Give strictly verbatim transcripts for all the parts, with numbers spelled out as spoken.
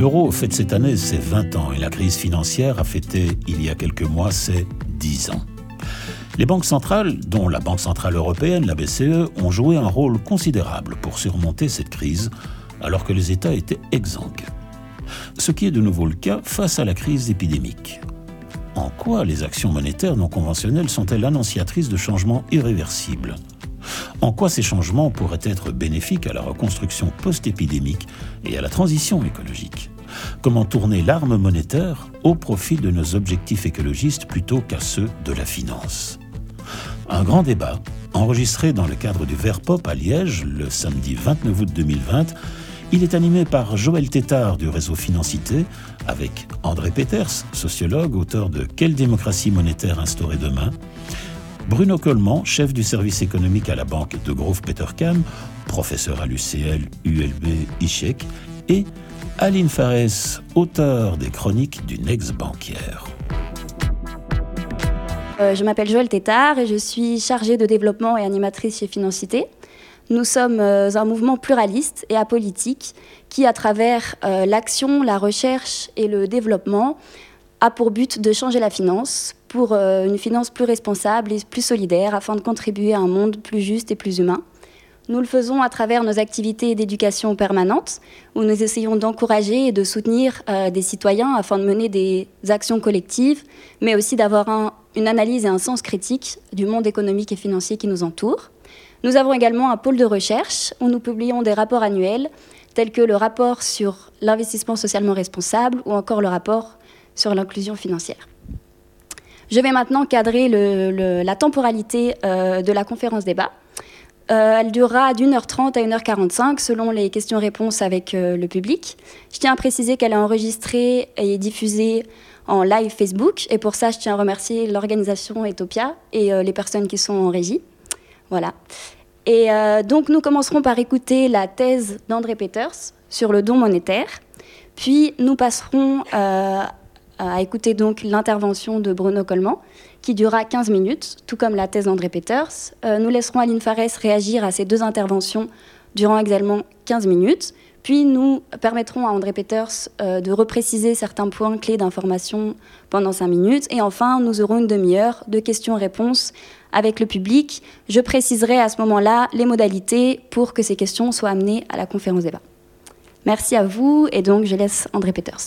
L'euro fête cette année ses vingt ans et la crise financière a fêté il y a quelques mois ses dix ans. Les banques centrales, dont la Banque centrale européenne, la B C E, ont joué un rôle considérable pour surmonter cette crise, alors que les États étaient exsangues. Ce qui est de nouveau le cas face à la crise épidémique. En quoi les actions monétaires non conventionnelles sont-elles annonciatrices de changements irréversibles ? En quoi ces changements pourraient être bénéfiques à la reconstruction post-épidémique et à la transition écologique ? Comment tourner l'arme monétaire au profit de nos objectifs écologistes plutôt qu'à ceux de la finance ? Un grand débat, enregistré dans le cadre du VerPop à Liège le samedi vingt-neuf août deux mille vingt, il est animé par Joël Tétart du réseau Financité, avec André Peters, sociologue, auteur de « Quelle démocratie monétaire instaurer demain ?», Bruno Coleman, chef du service économique à la banque Degroof Petercam, professeur à l'U C L, U L B, I C H E C, et Aline Farès, auteur des chroniques d'une ex-banquière. Euh, je m'appelle Joël Tétart et je suis chargée de développement et animatrice chez Financité. Nous sommes euh, un mouvement pluraliste et apolitique qui, à travers euh, l'action, la recherche et le développement, a pour but de changer la finance pour euh, une finance plus responsable et plus solidaire afin de contribuer à un monde plus juste et plus humain. Nous le faisons à travers nos activités d'éducation permanente où nous essayons d'encourager et de soutenir euh, des citoyens afin de mener des actions collectives, mais aussi d'avoir un, une analyse et un sens critique du monde économique et financier qui nous entoure. Nous avons également un pôle de recherche où nous publions des rapports annuels tels que le rapport sur l'investissement socialement responsable ou encore le rapport sur l'inclusion financière. Je vais maintenant cadrer le, le, la temporalité euh, de la conférence débat. Euh, elle durera d'une heure trente à une heure quarante-cinq selon les questions-réponses avec euh, le public. Je tiens à préciser qu'elle est enregistrée et diffusée en live Facebook et pour ça, je tiens à remercier l'organisation Etopia et euh, les personnes qui sont en régie. Voilà. Et euh, donc, nous commencerons par écouter la thèse d'André Peters sur le don monétaire. Puis, nous passerons euh, à écouter donc l'intervention de Bruno Coleman, qui durera quinze minutes, tout comme la thèse d'André Peters. Euh, nous laisserons Aline Farès réagir à ces deux interventions durant également quinze minutes. Puis, nous permettrons à André Peters euh, de repréciser certains points clés d'information pendant cinq minutes. Et enfin, nous aurons une demi-heure de questions-réponses avec le public. Je préciserai à ce moment-là les modalités pour que ces questions soient amenées à la conférence débat. Merci à vous, et donc je laisse André Peters.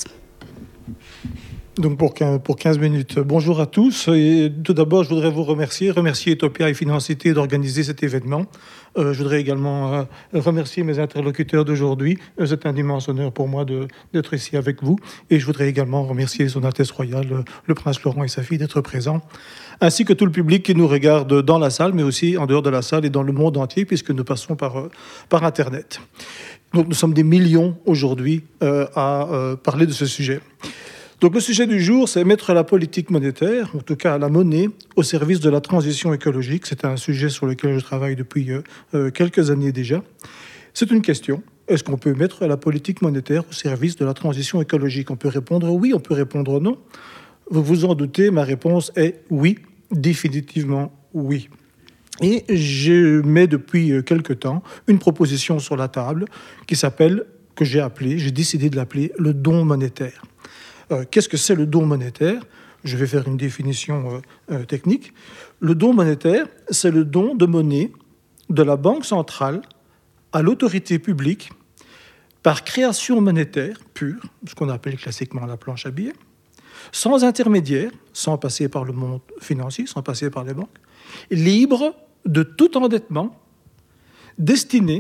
Donc pour quinze minutes. Bonjour à tous. Et tout d'abord, je voudrais vous remercier, remercier Etopia et Financité d'organiser cet événement. Euh, je voudrais également euh, remercier mes interlocuteurs d'aujourd'hui. Euh, c'est un immense honneur pour moi de, d'être ici avec vous. Et je voudrais également remercier Son Altesse Royale, le, le Prince Laurent et sa fille d'être présents, ainsi que tout le public qui nous regarde dans la salle, mais aussi en dehors de la salle et dans le monde entier, puisque nous passons par, euh, par Internet. Donc nous sommes des millions aujourd'hui euh, à euh, parler de ce sujet. Donc le sujet du jour, c'est mettre la politique monétaire, en tout cas la monnaie, au service de la transition écologique. C'est un sujet sur lequel je travaille depuis euh, quelques années déjà. C'est une question. Est-ce qu'on peut mettre la politique monétaire au service de la transition écologique ? On peut répondre oui, on peut répondre non. Vous vous en doutez, ma réponse est oui, définitivement oui. Et je mets depuis quelque temps une proposition sur la table qui s'appelle, que j'ai appelée, j'ai décidé de l'appeler le don monétaire. Euh, qu'est-ce que c'est le don monétaire ? Je vais faire une définition euh, euh, technique. Le don monétaire, c'est le don de monnaie de la Banque centrale à l'autorité publique par création monétaire pure, ce qu'on appelle classiquement la planche à billets, sans intermédiaire, sans passer par le monde financier, sans passer par les banques, libre de tout endettement, destiné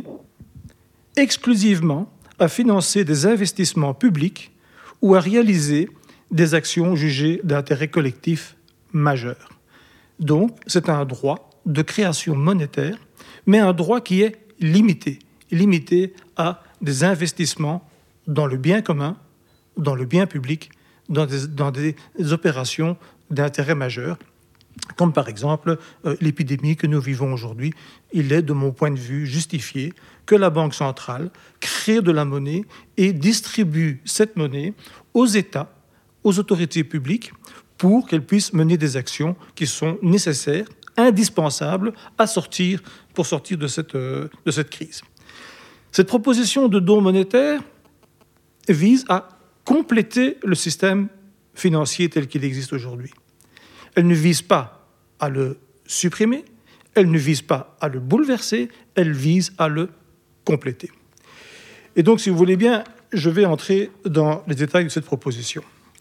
exclusivement à financer des investissements publics ou à réaliser des actions jugées d'intérêt collectif majeur. Donc, c'est un droit de création monétaire, mais un droit qui est limité, limité à des investissements dans le bien commun, dans le bien public, dans des, dans des opérations d'intérêt majeur, comme par exemple euh, l'épidémie que nous vivons aujourd'hui. Il est, de mon point de vue, justifié que la Banque centrale crée de la monnaie et distribue cette monnaie aux États, aux autorités publiques, pour qu'elles puissent mener des actions qui sont nécessaires, indispensables à sortir, pour sortir de cette, euh, de cette crise. Cette proposition de don monétaire vise à compléter le système financier tel qu'il existe aujourd'hui. Elle ne vise pas à le supprimer, elle ne vise pas à le bouleverser, elle vise à le compléter. Et donc, si vous voulez bien, je vais entrer dans les détails de cette proposition.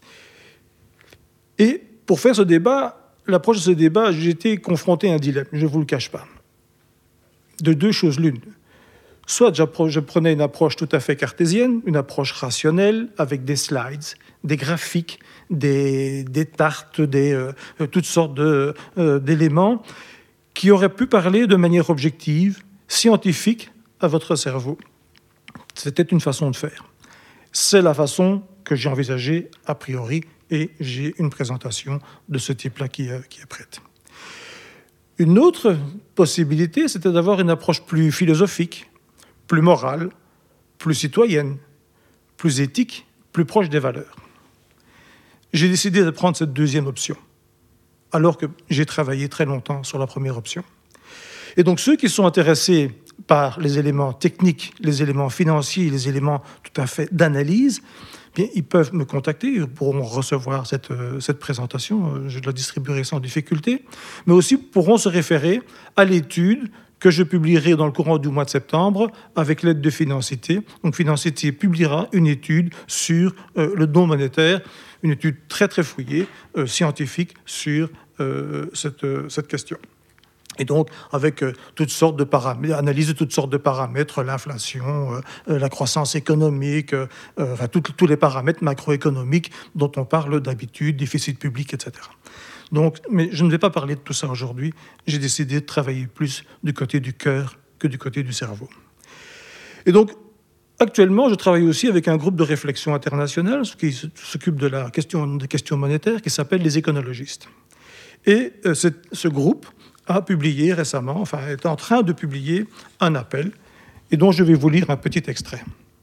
Et pour faire ce débat, l'approche de ce débat, j'ai été confronté à un dilemme, je ne vous le cache pas. De deux choses l'une. Soit je prenais une approche tout à fait cartésienne, une approche rationnelle, avec des slides, des graphiques, des, des tartes, des, euh, toutes sortes de, euh, d'éléments qui auraient pu parler de manière objective, scientifique, à votre cerveau. C'était une façon de faire. C'est la façon que j'ai envisagée a priori, et j'ai une présentation de ce type-là qui, euh, qui est prête. Une autre possibilité, c'était d'avoir une approche plus philosophique, plus morale, plus citoyenne, plus éthique, plus proche des valeurs. J'ai décidé de prendre cette deuxième option, alors que j'ai travaillé très longtemps sur la première option. Et donc ceux qui sont intéressés par les éléments techniques, les éléments financiers, les éléments tout à fait d'analyse, bien, ils peuvent me contacter, ils pourront recevoir cette, euh, cette présentation, je la distribuerai sans difficulté, mais aussi pourront se référer à l'étude que je publierai dans le courant du mois de septembre avec l'aide de Financité. Donc Financité publiera une étude sur euh, le don monétaire, une étude très très fouillée, euh, scientifique sur euh, cette, euh, cette question. Et donc, avec euh, toutes sortes de paramètres, analyse de toutes sortes de paramètres, l'inflation, euh, la croissance économique, euh, enfin, tout, tous les paramètres macroéconomiques dont on parle d'habitude, déficit public, et cetera. Donc, mais je ne vais pas parler de tout ça aujourd'hui. J'ai décidé de travailler plus du côté du cœur que du côté du cerveau. Et donc, actuellement, je travaille aussi avec un groupe de réflexion internationale qui s'occupe de la question, des questions monétaires, qui s'appelle les éconologistes. Et euh, ce groupe a publié récemment, enfin est en train de publier un appel, et dont je vais vous lire un petit extrait.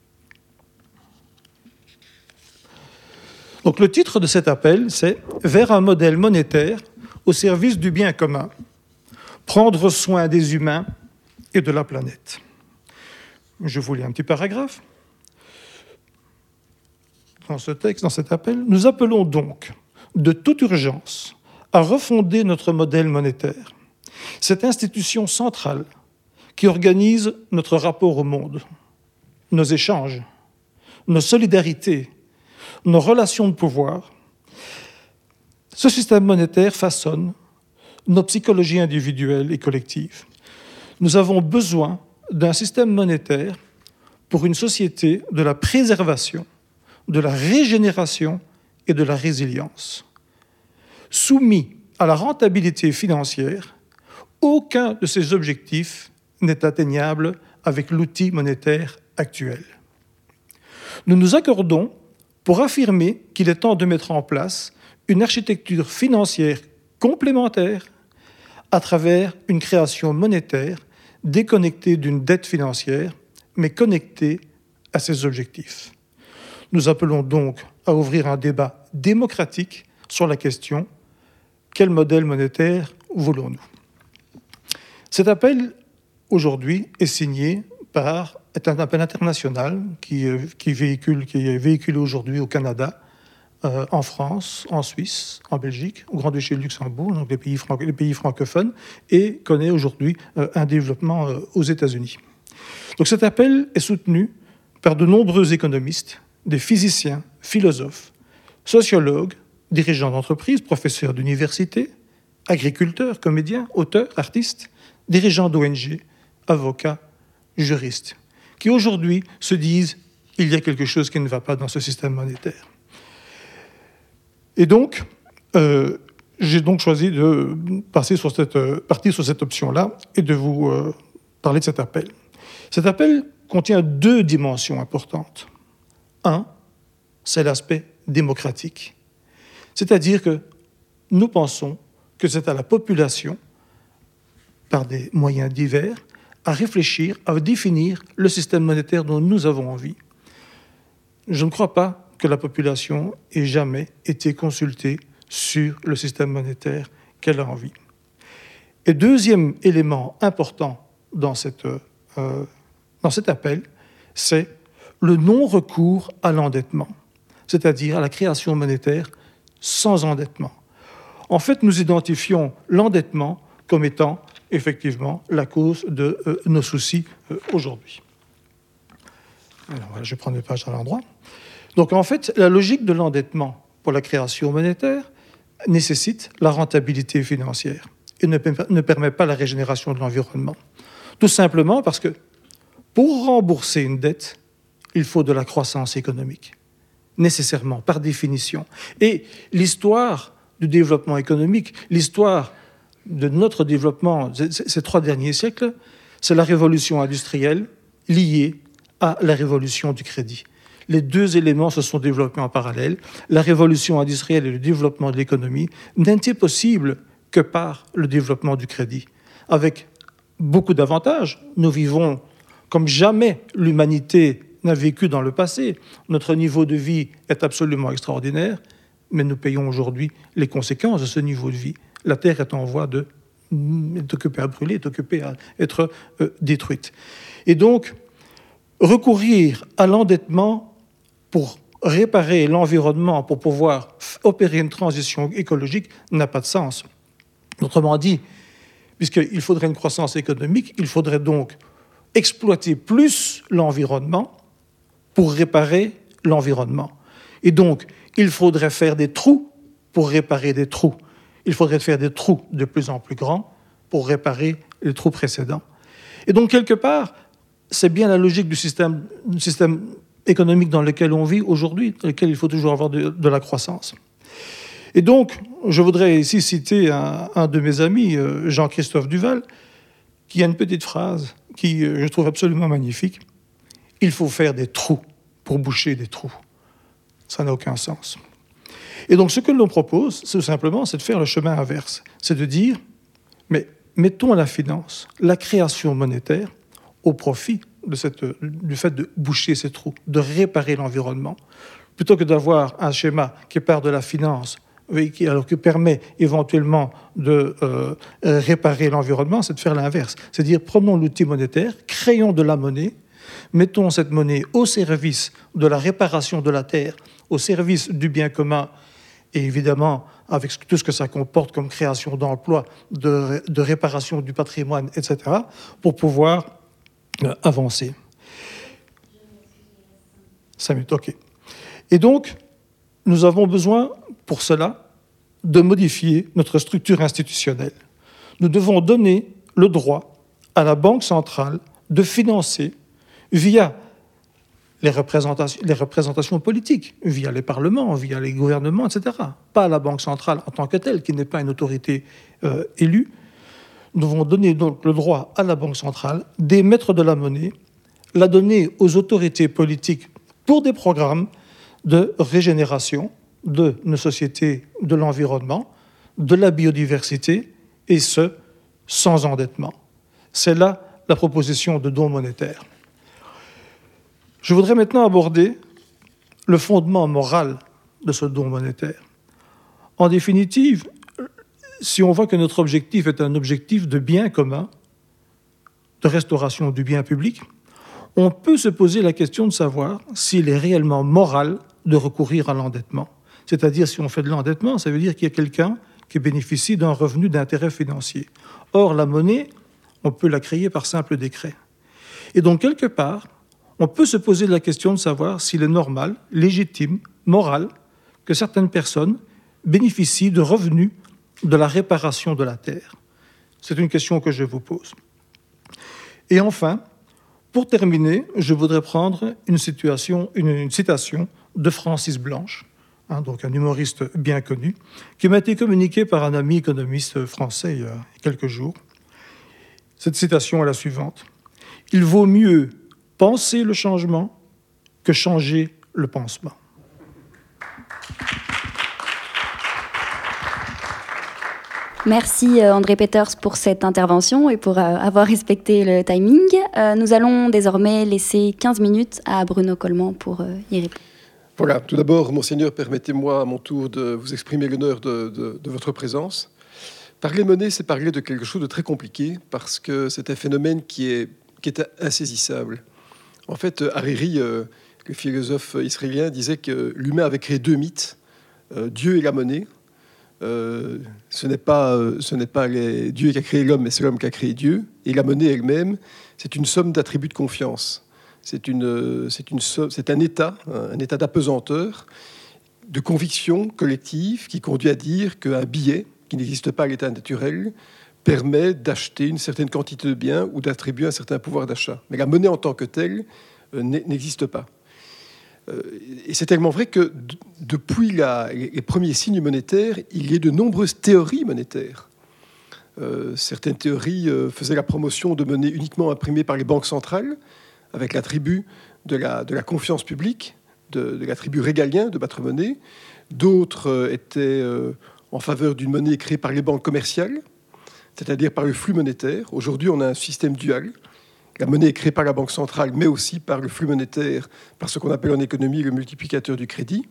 Donc le titre de cet appel, c'est « Vers un modèle monétaire au service du bien commun, prendre soin des humains et de la planète ». Je vous lis un petit paragraphe. Dans ce texte, dans cet appel, « Nous appelons donc de toute urgence à refonder notre modèle monétaire, cette institution centrale qui organise notre rapport au monde, nos échanges, nos solidarités, nos relations de pouvoir. Ce système monétaire façonne nos psychologies individuelles et collectives. Nous avons besoin d'un système monétaire pour une société de la préservation, de la régénération et de la résilience. Soumis à la rentabilité financière, aucun de ces objectifs n'est atteignable avec l'outil monétaire actuel. Nous nous accordons pour affirmer qu'il est temps de mettre en place une architecture financière complémentaire à travers une création monétaire déconnectée d'une dette financière, mais connectée à ses objectifs. Nous appelons donc à ouvrir un débat démocratique sur la question « Quel modèle monétaire voulons-nous » Cet appel, aujourd'hui, est signé par, est un appel international qui, qui, véhicule, qui est véhiculé aujourd'hui au Canada, euh, en France, en Suisse, en Belgique, au Grand-Duché de Luxembourg, donc les pays, franc- les pays francophones, et connaît aujourd'hui euh, un développement euh, aux États-Unis. Donc cet appel est soutenu par de nombreux économistes, des physiciens, philosophes, sociologues, dirigeants d'entreprises, professeurs d'université, agriculteurs, comédiens, auteurs, artistes, dirigeants d'O N G, avocats, juristes, qui aujourd'hui se disent « il y a quelque chose qui ne va pas dans ce système monétaire ». Et donc, euh, j'ai donc choisi de passer sur cette, euh, partir sur cette option-là et de vous euh, parler de cet appel. Cet appel contient deux dimensions importantes. Un, c'est l'aspect démocratique. C'est-à-dire que nous pensons que c'est à la population, par des moyens divers, à réfléchir, à définir le système monétaire dont nous avons envie. Je ne crois pas que la population ait jamais été consultée sur le système monétaire qu'elle a envie. Et deuxième élément important dans, cette, euh, dans cet appel, c'est le non-recours à l'endettement. c'est-à-dire à la création monétaire sans endettement. En fait, nous identifions l'endettement comme étant effectivement la cause de euh, nos soucis euh, aujourd'hui. Alors, voilà, je prends des pages à l'endroit. Donc, en fait, la logique de l'endettement pour la création monétaire nécessite la rentabilité financière et ne, ne permet pas la régénération de l'environnement. Tout simplement parce que pour rembourser une dette, il faut de la croissance économique, nécessairement, par définition. Et l'histoire du développement économique, l'histoire de notre développement ces trois derniers siècles, c'est la révolution industrielle liée à la révolution du crédit. Les deux éléments se sont développés en parallèle. La révolution industrielle et le développement de l'économie n'étaient possibles que par le développement du crédit. Avec beaucoup d'avantages, nous vivons comme jamais l'humanité n'a vécu dans le passé. Notre niveau de vie est absolument extraordinaire, mais nous payons aujourd'hui les conséquences de ce niveau de vie. La Terre est en voie de, est occupée à brûler, est occupée à être euh, détruite. Et donc, recourir à l'endettement pour réparer l'environnement, pour pouvoir opérer une transition écologique, n'a pas de sens. Autrement dit, puisqu'il faudrait une croissance économique, il faudrait donc exploiter plus l'environnement pour réparer l'environnement. Et donc, il faudrait faire des trous pour réparer des trous. Il faudrait faire des trous de plus en plus grands pour réparer les trous précédents. Et donc, quelque part, c'est bien la logique du système, du système économique dans lequel on vit aujourd'hui, dans lequel il faut toujours avoir de, de la croissance. Et donc, je voudrais ici citer un, un de mes amis, Jean-Christophe Duval, qui a une petite phrase qui, je trouve absolument magnifique. « Il faut faire des trous pour boucher des trous. » Ça n'a aucun sens. Et donc, ce que l'on propose, c'est tout simplement, c'est de faire le chemin inverse. C'est de dire, mais mettons la finance, la création monétaire, au profit de cette, du fait de boucher ces trous, de réparer l'environnement, plutôt que d'avoir un schéma qui part de la finance, qui, alors qui permet éventuellement de euh, réparer l'environnement, c'est de faire l'inverse. C'est-à-dire, prenons l'outil monétaire, créons de la monnaie, mettons cette monnaie au service de la réparation de la terre, au service du bien commun, et évidemment, avec tout ce que ça comporte comme création d'emplois, de, de réparation du patrimoine, et cetera, pour pouvoir euh, avancer. Cinq minutes, OK. Et donc, nous avons besoin, pour cela, de modifier notre structure institutionnelle. Nous devons donner le droit à la Banque centrale de financer via les représentations, les représentations politiques, via les parlements, via les gouvernements, et cetera. Pas à la Banque centrale en tant que telle, qui n'est pas une autorité euh, élue. Nous devons donner donc le droit à la Banque centrale d'émettre de la monnaie, la donner aux autorités politiques pour des programmes de régénération de nos sociétés, de l'environnement, de la biodiversité, et ce, sans endettement. C'est là la proposition de don monétaire. Je voudrais maintenant aborder le fondement moral de ce don monétaire. En définitive, si on voit que notre objectif est un objectif de bien commun, de restauration du bien public, on peut se poser la question de savoir s'il est réellement moral de recourir à l'endettement. C'est-à-dire, si on fait de l'endettement, ça veut dire qu'il y a quelqu'un qui bénéficie d'un revenu d'intérêt financier. Or, la monnaie, on peut la créer par simple décret. Et donc, quelque part, on peut se poser la question de savoir s'il est normal, légitime, moral, que certaines personnes bénéficient de revenus de la réparation de la terre. C'est une question que je vous pose. Et enfin, pour terminer, je voudrais prendre une, situation, une, une citation de Francis Blanche, hein, donc un humoriste bien connu, qui m'a été communiquée par un ami économiste français il y a quelques jours. Cette citation est la suivante. « Il vaut mieux penser le changement que changer le pansement. » Merci André Peters pour cette intervention et pour avoir respecté le timing. Nous allons désormais laisser quinze minutes à Bruno Coleman pour y répondre. Voilà, tout d'abord, Monseigneur, permettez-moi à mon tour de vous exprimer l'honneur de, de, de votre présence. Parler monnaie, c'est parler de quelque chose de très compliqué parce que c'est un phénomène qui est, qui est insaisissable. En fait, Hariri, euh, le philosophe israélien, disait que l'humain avait créé deux mythes, euh, Dieu et la monnaie. Euh, ce n'est pas, ce n'est pas les, Dieu qui a créé l'homme, mais c'est l'homme qui a créé Dieu. Et la monnaie elle-même, c'est une somme d'attributs de confiance. C'est, une, c'est, une, c'est un état, un état d'apesanteur, de conviction collective qui conduit à dire qu'un billet, qui n'existe pas à l'état naturel, permet d'acheter une certaine quantité de biens ou d'attribuer un certain pouvoir d'achat. Mais la monnaie en tant que telle euh, n'existe pas. Euh, et c'est tellement vrai que d- depuis la, les premiers signes monétaires, il y a de nombreuses théories monétaires. Euh, certaines théories euh, faisaient la promotion de monnaies uniquement imprimées par les banques centrales, avec l'attribut de la, de la confiance publique, de, de l'attribut régalien de battre monnaie. D'autres euh, étaient euh, en faveur d'une monnaie créée par les banques commerciales, c'est-à-dire par le flux monétaire. Aujourd'hui, on a un système dual. La monnaie est créée par la banque centrale, mais aussi par le flux monétaire, par ce qu'on appelle en économie le multiplicateur du crédit.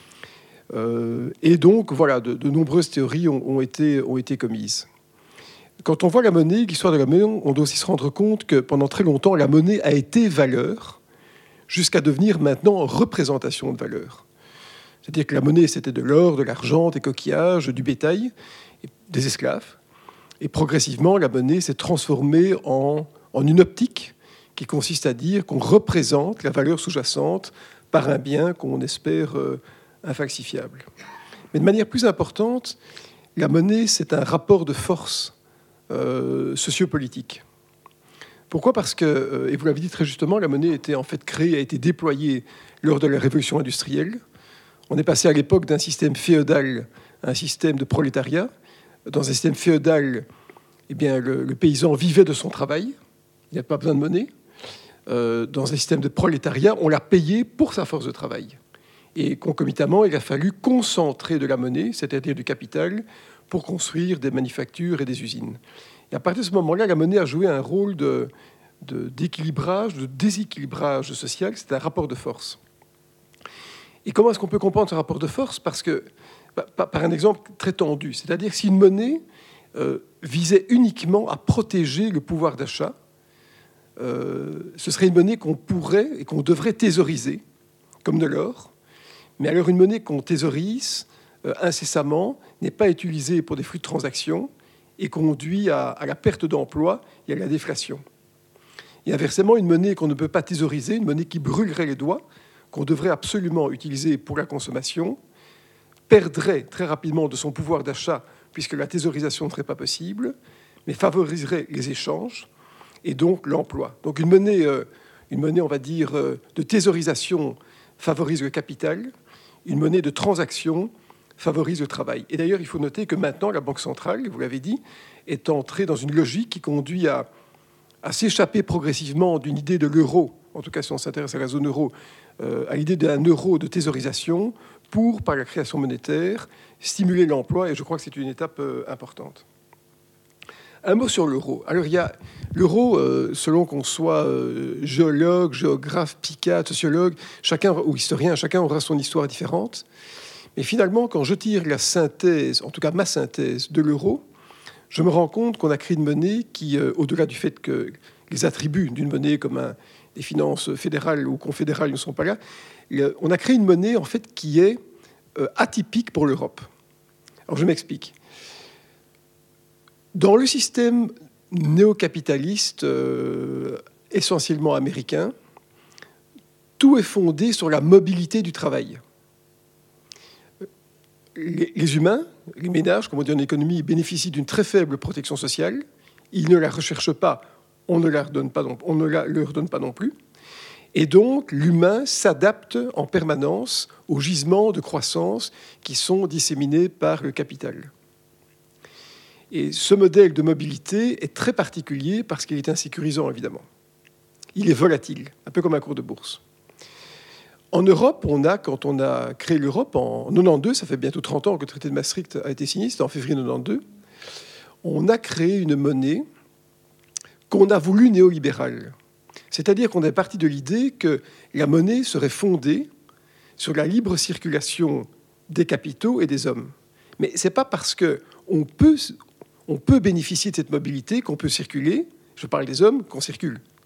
Euh, et donc, voilà, de, de nombreuses théories ont, ont, été, ont été commises. Quand on voit la monnaie, l'histoire de la monnaie, on doit aussi se rendre compte que pendant très longtemps, la monnaie a été valeur, jusqu'à devenir maintenant représentation de valeur. C'est-à-dire que la monnaie, c'était de l'or, de l'argent, des coquillages, du bétail, des esclaves. Et progressivement, la monnaie s'est transformée en, en une optique qui consiste à dire qu'on représente la valeur sous-jacente par un bien qu'on espère euh, infalsifiable. Mais de manière plus importante, la monnaie, c'est un rapport de force euh, sociopolitique. Pourquoi ? Parce que, euh, et vous l'avez dit très justement, la monnaie était en fait créée, a été déployée lors de la révolution industrielle. On est passé à l'époque d'un système féodal à un système de prolétariat. Dans un système féodal, eh bien, le, le paysan vivait de son travail. Il n'y a pas besoin de monnaie. Euh, dans un système de prolétariat, on l'a payé pour sa force de travail. Et concomitamment, il a fallu concentrer de la monnaie, c'est-à-dire du capital, pour construire des manufactures et des usines. Et à partir de ce moment-là, la monnaie a joué un rôle de, de, d'équilibrage, de déséquilibrage social. C'est un rapport de force. Et comment est-ce qu'on peut comprendre ce rapport de force ? Parce que par un exemple très tendu. C'est-à-dire si une monnaie euh, visait uniquement à protéger le pouvoir d'achat, euh, ce serait une monnaie qu'on pourrait et qu'on devrait thésauriser, comme de l'or. Mais alors une monnaie qu'on thésaurise euh, incessamment n'est pas utilisée pour des flux de transactions et conduit à, à la perte d'emploi et à la déflation. Et inversement, une monnaie qu'on ne peut pas thésauriser, une monnaie qui brûlerait les doigts, qu'on devrait absolument utiliser pour la consommation, perdrait très rapidement de son pouvoir d'achat, puisque la thésaurisation ne serait pas possible, mais favoriserait les échanges et donc l'emploi. Donc une monnaie, euh, une monnaie, on va dire, euh, de thésaurisation favorise le capital, une monnaie de transaction favorise le travail. Et d'ailleurs, il faut noter que maintenant, la Banque centrale, vous l'avez dit, est entrée dans une logique qui conduit à, à s'échapper progressivement d'une idée de l'euro, en tout cas si on s'intéresse à la zone euro, euh, à l'idée d'un euro de thésaurisation, pour, par la création monétaire, stimuler l'emploi, et je crois que c'est une étape euh, importante. Un mot sur l'euro. Alors, il y a l'euro, euh, selon qu'on soit euh, géologue, géographe, psychiatre, sociologue, chacun, ou historien, chacun aura son histoire différente. Mais finalement, quand je tire la synthèse, en tout cas ma synthèse de l'euro, je me rends compte qu'on a créé une monnaie qui, euh, au-delà du fait que les attributs d'une monnaie comme un, les finances fédérales ou confédérales ne sont pas là, on a créé une monnaie en fait qui est euh, atypique pour l'Europe. Alors je m'explique. Dans le système néocapitaliste euh, essentiellement américain, tout est fondé sur la mobilité du travail. Les, les humains, les ménages, comme on dit en économie, bénéficient d'une très faible protection sociale. Ils ne la recherchent pas, on ne, la redonne pas non, on ne la leur donne pas non plus. Et donc, l'humain s'adapte en permanence aux gisements de croissance qui sont disséminés par le capital. Et ce modèle de mobilité est très particulier parce qu'il est insécurisant, évidemment. Il est volatile, un peu comme un cours de bourse. En Europe, on a, quand on a créé l'Europe en quatre-vingt-douze, ça fait bientôt trente ans que le traité de Maastricht a été signé, c'était en février quatre-vingt-douze, on a créé une monnaie qu'on a voulu néolibérale. C'est-à-dire qu'on est parti de l'idée que la monnaie serait fondée sur la libre circulation des capitaux et des hommes. Mais ce n'est pas parce qu'on peut, on peut bénéficier de cette mobilité qu'on peut circuler, je parle des hommes, qu'on circule.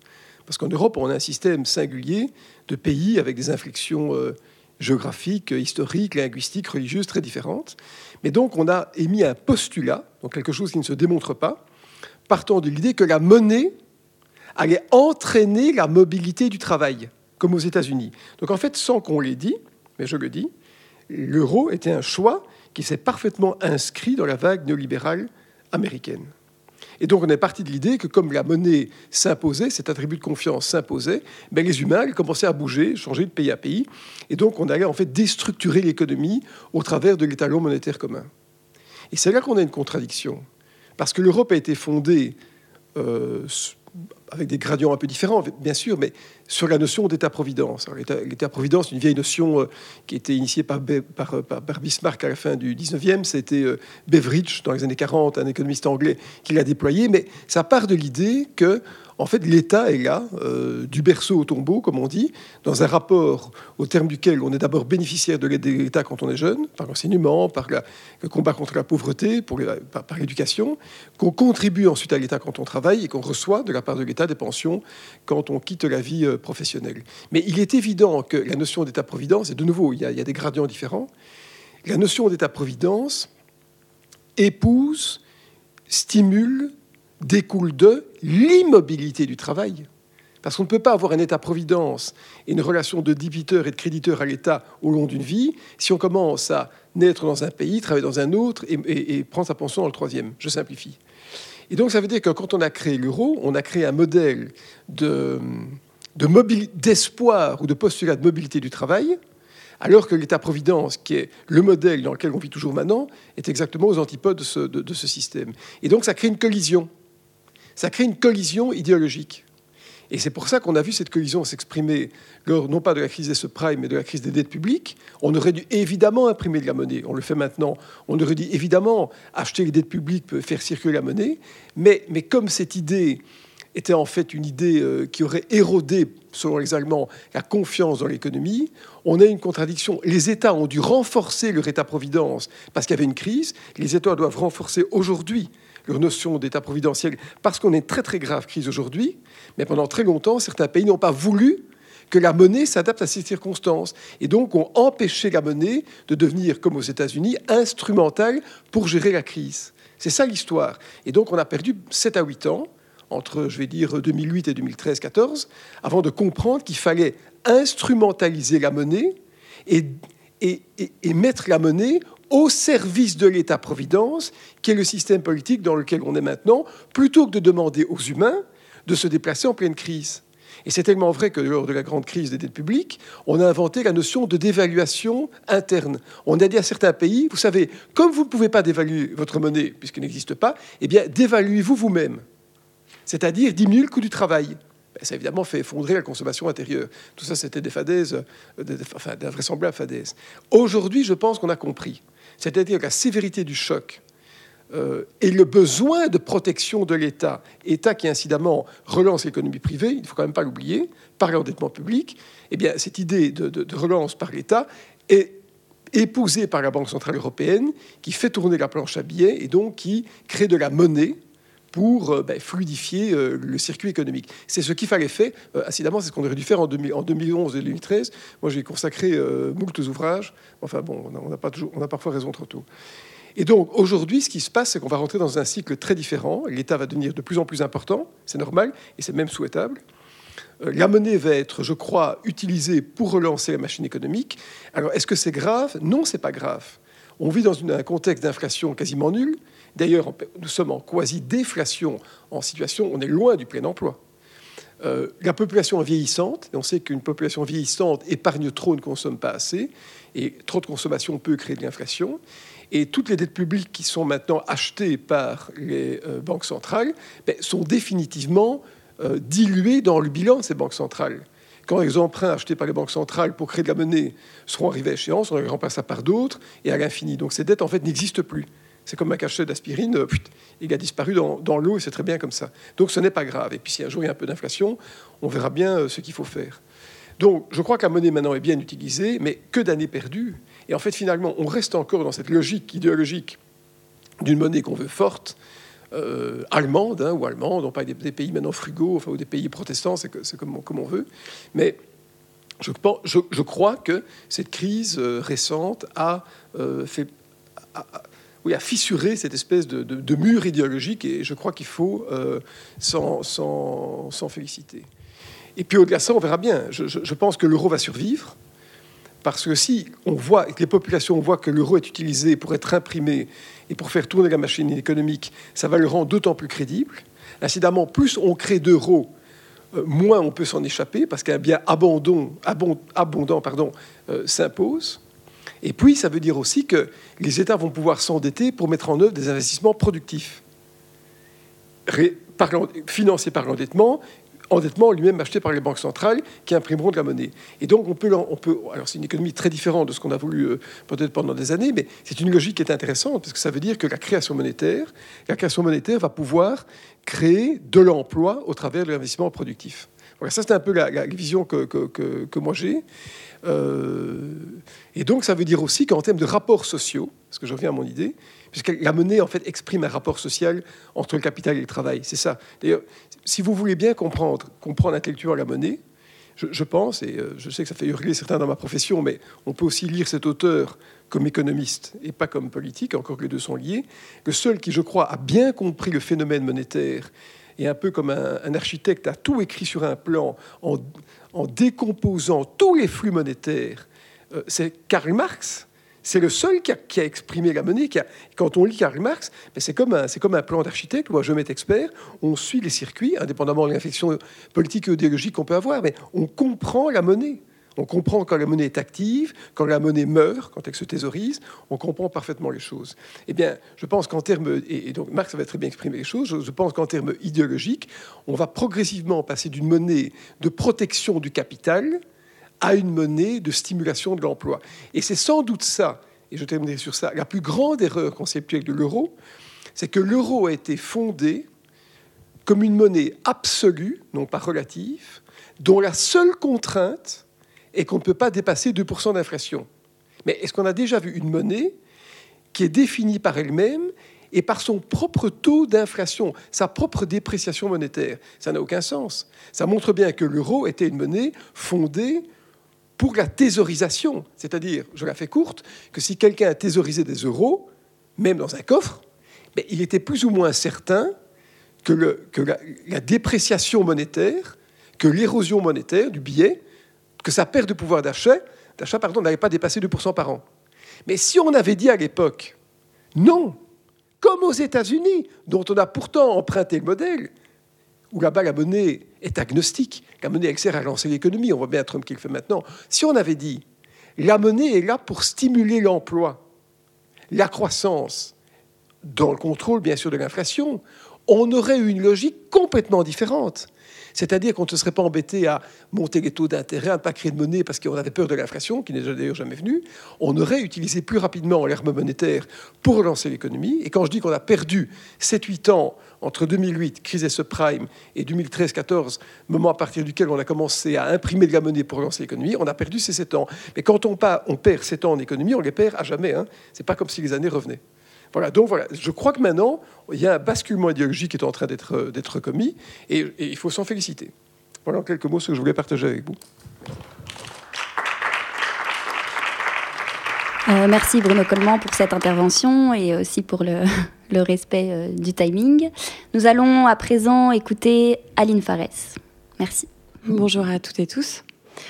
Parce qu'en Europe, on a un système singulier de pays avec des inflexions euh, géographiques, historiques, linguistiques, religieuses très différentes. Mais donc, on a émis un postulat, donc quelque chose qui ne se démontre pas, partant de l'idée que la monnaie allait entraîner la mobilité du travail, comme aux États-Unis. Donc en fait, sans qu'on l'ait dit, mais je le dis, l'euro était un choix qui s'est parfaitement inscrit dans la vague néolibérale américaine. Et donc on est parti de l'idée que comme la monnaie s'imposait, cet attribut de confiance s'imposait, ben les humains ils commençaient à bouger, changer de pays à pays, et donc on allait en fait déstructurer l'économie au travers de l'étalon monétaire commun. Et c'est là qu'on a une contradiction, parce que l'Europe a été fondée euh, avec des gradients un peu différents, bien sûr, mais sur la notion d'État-providence. L'État-providence, une vieille notion euh, qui a été initiée par, par, par, par Bismarck à la fin du dix-neuvième, c'était euh, Beveridge, dans les années quarante, un économiste anglais qui l'a déployé, mais ça part de l'idée que en fait, l'État est là, euh, du berceau au tombeau, comme on dit, dans un rapport au terme duquel on est d'abord bénéficiaire de l'aide de l'État quand on est jeune, par l'enseignement, par la, le combat contre la pauvreté, pour les, par, par l'éducation, qu'on contribue ensuite à l'État quand on travaille et qu'on reçoit de la part de l'État des pensions quand on quitte la vie euh, professionnelle. Mais il est évident que la notion d'État-providence, et de nouveau, il y a, il y a des gradients différents, la notion d'État-providence épouse, stimule, découle de l'immobilité du travail. Parce qu'on ne peut pas avoir un État-providence et une relation de débiteur et de créditeur à l'État au long d'une vie si on commence à naître dans un pays, travailler dans un autre et, et, et prendre sa pension dans le troisième. Je simplifie. Et donc ça veut dire que quand on a créé l'euro, on a créé un modèle de, de mobili- d'espoir ou de postulat de mobilité du travail, alors que l'État-providence, qui est le modèle dans lequel on vit toujours maintenant, est exactement aux antipodes de ce, de, de ce système. Et donc ça crée une collision. Ça crée une collision idéologique. Et c'est pour ça qu'on a vu cette collision s'exprimer lors, non pas de la crise des subprimes, mais de la crise des dettes publiques. On aurait dû évidemment imprimer de la monnaie. On le fait maintenant. On aurait dû évidemment acheter les dettes publiques, faire circuler la monnaie. Mais, mais comme cette idée était en fait une idée euh, qui aurait érodé, selon les Allemands, la confiance dans l'économie, on a une contradiction. Les États ont dû renforcer leur État-providence parce qu'il y avait une crise. Les États doivent renforcer aujourd'hui leur notion d'État providentiel, parce qu'on a une très très grave crise aujourd'hui, mais pendant très longtemps, certains pays n'ont pas voulu que la monnaie s'adapte à ces circonstances, et donc ont empêché la monnaie de devenir, comme aux États-Unis, instrumentale pour gérer la crise. C'est ça l'histoire. Et donc on a perdu sept à huit ans, entre, je vais dire, deux mille huit et deux mille treize quatorze, avant de comprendre qu'il fallait instrumentaliser la monnaie et, et, et, et mettre la monnaie au service de l'État-providence, qui est le système politique dans lequel on est maintenant, plutôt que de demander aux humains de se déplacer en pleine crise. Et c'est tellement vrai que lors de la grande crise des dettes publiques, on a inventé la notion de dévaluation interne. On a dit à certains pays, vous savez, comme vous ne pouvez pas dévaluer votre monnaie, puisqu'elle n'existe pas, eh bien, dévaluez-vous vous-même. C'est-à-dire diminuer le coût du travail. Ça, évidemment, fait effondrer la consommation intérieure. Tout ça, c'était des fadaises, des, enfin, d'invraisemblables fadaises. Aujourd'hui, je pense qu'on a compris. C'est-à-dire la sévérité du choc euh, et le besoin de protection de l'État, État qui incidemment relance l'économie privée, il ne faut quand même pas l'oublier, par l'endettement public, eh bien, cette idée de, de, de relance par l'État est épousée par la Banque centrale européenne, qui fait tourner la planche à billets et donc qui crée de la monnaie pour euh, ben, fluidifier euh, le circuit économique. C'est ce qu'il fallait faire. Euh, incidemment, c'est ce qu'on aurait dû faire en, deux mille, en deux mille onze et deux mille treize. Moi, j'ai consacré euh, moult ouvrages. Enfin bon, on a, on a, pas toujours, on a parfois raison trop tôt. Et donc, aujourd'hui, ce qui se passe, c'est qu'on va rentrer dans un cycle très différent. L'État va devenir de plus en plus important. C'est normal et c'est même souhaitable. Euh, la monnaie va être, je crois, utilisée pour relancer la machine économique. Alors, est-ce que c'est grave ? Non, c'est pas grave. On vit dans une, un contexte d'inflation quasiment nul. D'ailleurs, nous sommes en quasi-déflation, en situation, on est loin du plein emploi. Euh, la population est vieillissante, et on sait qu'une population vieillissante épargne trop, ne consomme pas assez, et trop de consommation peut créer de l'inflation. Et toutes les dettes publiques qui sont maintenant achetées par les euh, banques centrales ben, sont définitivement euh, diluées dans le bilan de ces banques centrales. Quand les emprunts achetés par les banques centrales pour créer de la monnaie seront arrivés à échéance, on les remplacera par d'autres, et à l'infini. Donc ces dettes, en fait, n'existent plus. C'est comme un cachet d'aspirine, euh, il a disparu dans, dans l'eau et c'est très bien comme ça. Donc ce n'est pas grave. Et puis si un jour il y a un peu d'inflation, on verra bien euh, ce qu'il faut faire. Donc je crois que la monnaie maintenant est bien utilisée, mais que d'années perdues. Et en fait finalement on reste encore dans cette logique idéologique d'une monnaie qu'on veut forte, euh, allemande, hein, ou allemande, on parle des, des pays maintenant frugaux, enfin, ou des pays protestants, c'est, c'est comme, comme on veut. Mais je, pense, je, je crois que cette crise euh, récente a euh, fait... A, a, oui, a fissuré cette espèce de, de, de mur idéologique, et je crois qu'il faut euh, s'en, s'en, s'en féliciter. Et puis au-delà de ça, on verra bien. Je, je, je pense que l'euro va survivre, parce que si on voit, que les populations voient que l'euro est utilisé pour être imprimé et pour faire tourner la machine économique, ça va le rendre d'autant plus crédible. Incidemment, plus on crée d'euros, euh, moins on peut s'en échapper, parce qu'un bien abondant, abond, abondant pardon, euh, s'impose. Et puis, ça veut dire aussi que les États vont pouvoir s'endetter pour mettre en œuvre des investissements productifs, Ré, par, financés par l'endettement, endettement lui-même acheté par les banques centrales qui imprimeront de la monnaie. Et donc, on peut, on peut alors c'est une économie très différente de ce qu'on a voulu euh, peut-être pendant des années, mais c'est une logique qui est intéressante, parce que ça veut dire que la création monétaire, la création monétaire va pouvoir créer de l'emploi au travers de l'investissement productif. Voilà, ça, c'est un peu la, la vision que, que, que, que moi j'ai. Euh, et donc, ça veut dire aussi qu'en termes de rapports sociaux, parce que je reviens à mon idée, puisque la monnaie, en fait, exprime un rapport social entre le capital et le travail. C'est ça. D'ailleurs, si vous voulez bien comprendre, comprendre intellectuellement la monnaie, je, je pense, et je sais que ça fait hurler certains dans ma profession, mais on peut aussi lire cet auteur comme économiste et pas comme politique, encore que les deux sont liés. Le seul qui, je crois, a bien compris le phénomène monétaire, et un peu comme un, un architecte a tout écrit sur un plan en, en décomposant tous les flux monétaires, euh, c'est Karl Marx. C'est le seul qui a, qui a exprimé la monnaie. Qui a, quand on lit Karl Marx, ben c'est, comme un, c'est comme un plan d'architecte où un géomètre expert, on suit les circuits, indépendamment de l'inflexion politique et idéologique qu'on peut avoir, mais on comprend la monnaie. On comprend quand la monnaie est active, quand la monnaie meurt, quand elle se thésaurise, on comprend parfaitement les choses. Eh bien, je pense qu'en termes, et donc Marx avait très bien exprimé les choses, je pense qu'en termes idéologiques, on va progressivement passer d'une monnaie de protection du capital à une monnaie de stimulation de l'emploi. Et c'est sans doute ça, et je terminerai sur ça, la plus grande erreur conceptuelle de l'euro, c'est que l'euro a été fondé comme une monnaie absolue, non pas relative, dont la seule contrainte et qu'on ne peut pas dépasser deux pour cent d'inflation. Mais est-ce qu'on a déjà vu une monnaie qui est définie par elle-même et par son propre taux d'inflation, sa propre dépréciation monétaire? Ça n'a aucun sens. Ça montre bien que l'euro était une monnaie fondée pour la thésaurisation. C'est-à-dire, je la fais courte, que si quelqu'un a thésaurisé des euros, même dans un coffre, mais il était plus ou moins certain que, le, que la, la dépréciation monétaire, que l'érosion monétaire du billet, que sa perte de pouvoir d'achat, d'achat pardon, n'avait pas dépassé deux pour cent par an. Mais si on avait dit à l'époque, non, comme aux États-Unis, dont on a pourtant emprunté le modèle, où là-bas la monnaie est agnostique, la monnaie elle sert à lancer l'économie, on voit bien Trump qui le fait maintenant. Si on avait dit, la monnaie est là pour stimuler l'emploi, la croissance, dans le contrôle bien sûr de l'inflation, on aurait eu une logique complètement différente. C'est-à-dire qu'on ne se serait pas embêté à monter les taux d'intérêt, à ne pas créer de monnaie parce qu'on avait peur de l'inflation, qui n'est d'ailleurs jamais venue. On aurait utilisé plus rapidement l'arme monétaire pour relancer l'économie. Et quand je dis qu'on a perdu sept huit ans entre deux mille huit, crise des subprimes, et deux mille treize quatorze, moment à partir duquel on a commencé à imprimer de la monnaie pour relancer l'économie, on a perdu ces sept ans. Mais quand on, pas, on perd sept ans en économie, on les perd à jamais. Hein. Ce n'est pas comme si les années revenaient. Voilà, donc voilà, je crois que maintenant, il y a un basculement idéologique qui est en train d'être, d'être commis, et, et il faut s'en féliciter. Voilà en quelques mots ce que je voulais partager avec vous. Euh, merci Bruno Coleman pour cette intervention et aussi pour le, le respect euh, du timing. Nous allons à présent écouter Aline Farès. Merci. Bonjour à toutes et tous.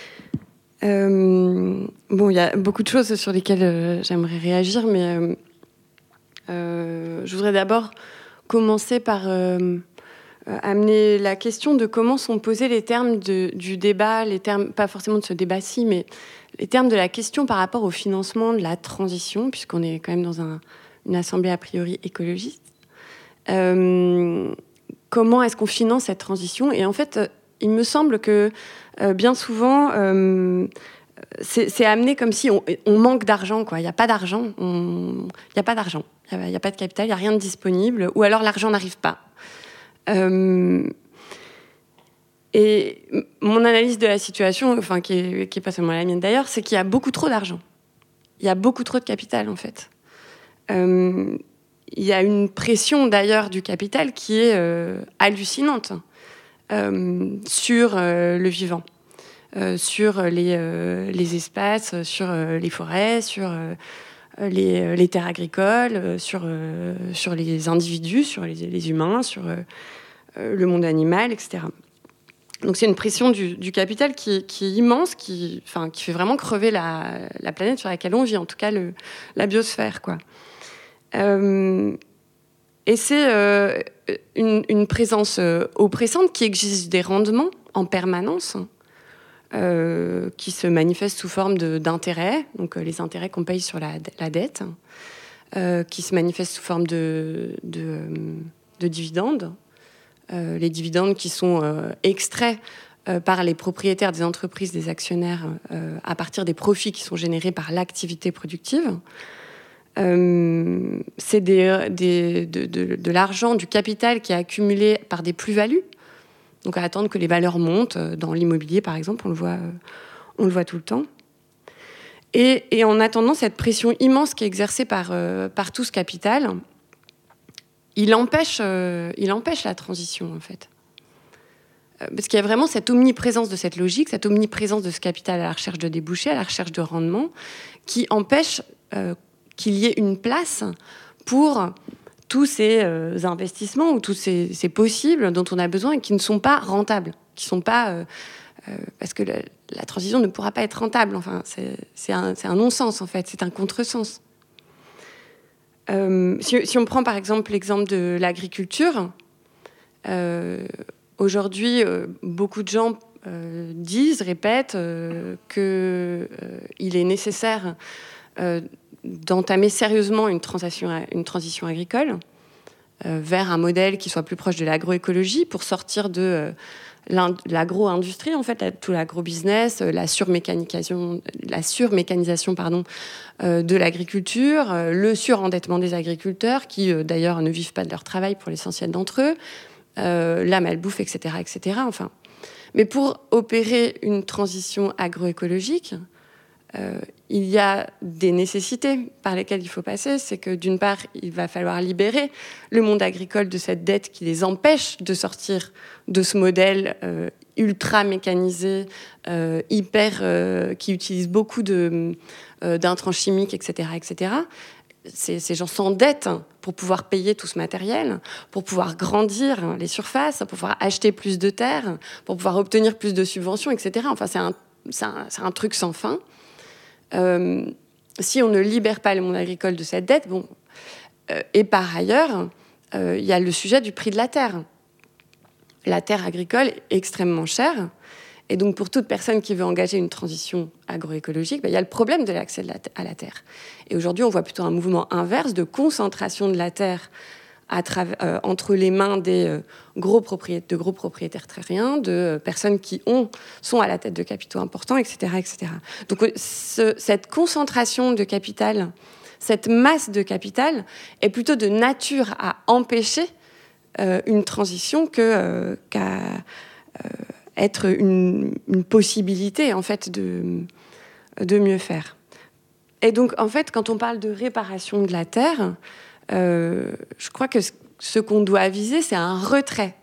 Euh, bon, il y a beaucoup de choses sur lesquelles euh, j'aimerais réagir, mais... Euh, Euh, je voudrais d'abord commencer par euh, euh, amener la question de comment sont posés les termes de, du débat, les termes, pas forcément de ce débat-ci, mais les termes de la question par rapport au financement de la transition, puisqu'on est quand même dans un, une assemblée a priori écologiste. Euh, comment est-ce qu'on finance cette transition ? Et en fait, euh, il me semble que euh, bien souvent... Euh, C'est, c'est amené comme si on, on manque d'argent, quoi. Il n'y a pas d'argent, il n'y a pas d'argent, il n'y a, a pas de capital, il n'y a rien de disponible, ou alors l'argent n'arrive pas. Euh, et mon analyse de la situation, enfin, qui n'est qui est pas seulement la mienne d'ailleurs, c'est qu'il y a beaucoup trop d'argent. Il y a beaucoup trop de capital, en fait. Euh, il y a une pression d'ailleurs du capital qui est euh, hallucinante euh, sur euh, le vivant, euh, sur les, euh, les espaces, sur euh, les forêts, sur euh, les, les terres agricoles, euh, sur, euh, sur les individus, sur les, les humains, sur euh, le monde animal, et cetera. Donc c'est une pression du, du capital qui, qui est immense, qui, enfin, qui fait vraiment crever la, la planète sur laquelle on vit, en tout cas le, la biosphère, quoi. Euh, et c'est euh, une, une présence euh, oppressante qui exige des rendements en permanence, euh, qui se manifestent sous forme de, d'intérêts, donc euh, les intérêts qu'on paye sur la, la dette, euh, qui se manifestent sous forme de, de, de dividendes, euh, les dividendes qui sont euh, extraits euh, par les propriétaires des entreprises, des actionnaires, euh, à partir des profits qui sont générés par l'activité productive. Euh, c'est des, des, de, de, de l'argent, du capital qui est accumulé par des plus-values. Donc à attendre que les valeurs montent. Dans l'immobilier, par exemple, on le voit, on le voit tout le temps. Et, et en attendant cette pression immense qui est exercée par, euh, par tout ce capital, il empêche, euh, il empêche la transition, en fait. Euh, parce qu'il y a vraiment cette omniprésence de cette logique, cette omniprésence de ce capital à la recherche de débouchés, à la recherche de rendement, qui empêche euh, qu'il y ait une place pour tous ces euh, investissements ou tous ces, ces possibles dont on a besoin et qui ne sont pas rentables, qui sont pas euh, euh, parce que la, la transition ne pourra pas être rentable. Enfin, c'est, c'est un, c'est un non-sens en fait, c'est un contresens. Euh, si, si on prend par exemple l'exemple de l'agriculture, euh, aujourd'hui, euh, beaucoup de gens euh, disent, répètent euh, qu'il euh, est nécessaire euh, d'entamer sérieusement une transition, une transition agricole euh, vers un modèle qui soit plus proche de l'agroécologie pour sortir de euh, l'agro-industrie, en fait, tout l'agro-business, la surmécanisation, la surmécanisation pardon, euh, de l'agriculture, euh, le surendettement des agriculteurs qui, euh, d'ailleurs, ne vivent pas de leur travail pour l'essentiel d'entre eux, euh, la malbouffe, et cetera, et cetera. Enfin, mais pour opérer une transition agroécologique, Euh, il y a des nécessités par lesquelles il faut passer. C'est que d'une part, il va falloir libérer le monde agricole de cette dette qui les empêche de sortir de ce modèle euh, ultra mécanisé, euh, hyper, euh, qui utilise beaucoup de, euh, d'intrants chimiques, et cetera, et cetera. Ces, ces gens s'endettent pour pouvoir payer tout ce matériel, pour pouvoir grandir les surfaces, pour pouvoir acheter plus de terres, pour pouvoir obtenir plus de subventions, et cetera. Enfin, c'est un, c'est un, c'est un truc sans fin. Euh, si on ne libère pas le monde agricole de cette dette, bon, euh, et par ailleurs, il euh, y a le sujet du prix de la terre. La terre agricole est extrêmement chère, et donc pour toute personne qui veut engager une transition agroécologique, il ben, y a le problème de l'accès de la t- à la terre. Et aujourd'hui, on voit plutôt un mouvement inverse de concentration de la terre à travers, euh, entre les mains des euh, gros propriétaires, de gros propriétaires terriens, de euh, personnes qui ont, sont à la tête de capitaux importants, et cetera, et cetera. Donc ce, cette concentration de capital, cette masse de capital est plutôt de nature à empêcher euh, une transition que, euh, qu'à euh, être une, une possibilité en fait de, de mieux faire. Et donc en fait, quand on parle de réparation de la terre, Euh, je crois que ce qu'on doit viser, c'est un retrait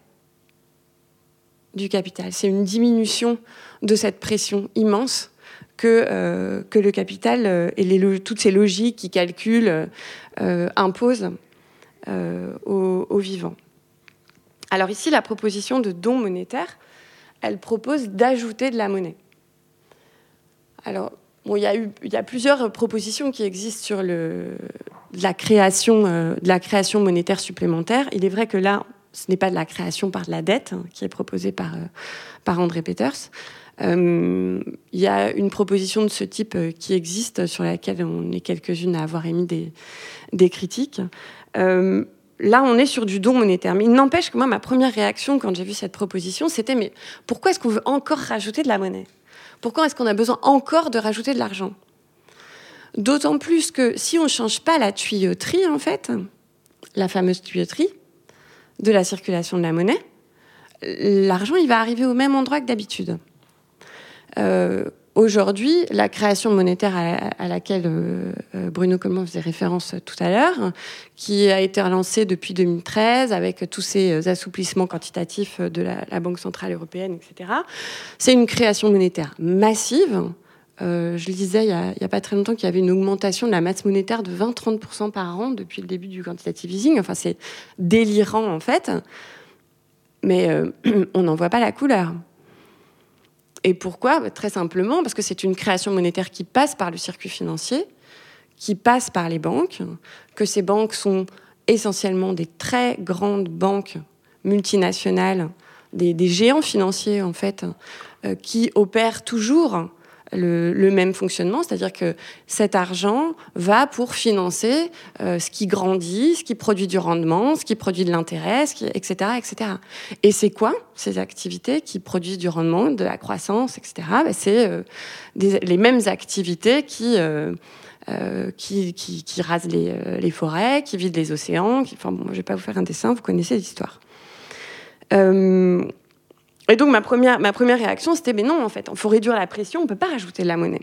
du capital. C'est une diminution de cette pression immense que, euh, que le capital euh, et les, toutes ces logiques qui calculent euh, imposent euh, aux, aux vivants. Alors ici, la proposition de don monétaire, elle propose d'ajouter de la monnaie. Alors, bon, il y a eu, il y a plusieurs propositions qui existent sur le, de, la création, euh, de la création monétaire supplémentaire. Il est vrai que là, ce n'est pas de la création par de la dette, hein, qui est proposée par, euh, par André Peters. Euh, il y a une proposition de ce type euh, qui existe, sur laquelle on est quelques-unes à avoir émis des, des critiques. Euh, là, on est sur du don monétaire. Mais il n'empêche que moi, ma première réaction quand j'ai vu cette proposition, c'était « mais pourquoi est-ce qu'on veut encore rajouter de la monnaie ? Pourquoi est-ce qu'on a besoin encore de rajouter de l'argent ?» D'autant plus que si on ne change pas la tuyauterie, en fait, la fameuse tuyauterie de la circulation de la monnaie, l'argent, il va arriver au même endroit que d'habitude. Euh, aujourd'hui, la création monétaire à, la, à laquelle euh, Bruno Coleman faisait référence tout à l'heure, qui a été relancée depuis deux mille treize avec tous ces assouplissements quantitatifs de la, la Banque centrale européenne, et cetera, c'est une création monétaire massive. Euh, je lisais il n'y a, a pas très longtemps qu'il y avait une augmentation de la masse monétaire de vingt à trente pour cent par an depuis le début du quantitative easing. Enfin, c'est délirant, en fait. Mais euh, on n'en voit pas la couleur. Et pourquoi ? Très simplement, parce que c'est une création monétaire qui passe par le circuit financier, qui passe par les banques, que ces banques sont essentiellement des très grandes banques multinationales, des, des géants financiers, en fait, euh, qui opèrent toujours Le, le même fonctionnement, c'est-à-dire que cet argent va pour financer euh, ce qui grandit, ce qui produit du rendement, ce qui produit de l'intérêt, ce qui, et cetera, et cetera. Et c'est quoi ces activités qui produisent du rendement, de la croissance, et cetera. Ben, c'est euh, des, les mêmes activités qui, euh, euh, qui, qui, qui rasent les, euh, les forêts, qui vident les océans. Qui, enfin, bon, je ne vais pas vous faire un dessin, vous connaissez l'histoire. Euh, Et donc, ma première, ma première réaction, c'était, mais non, en fait, il faut réduire la pression, on ne peut pas rajouter de la monnaie.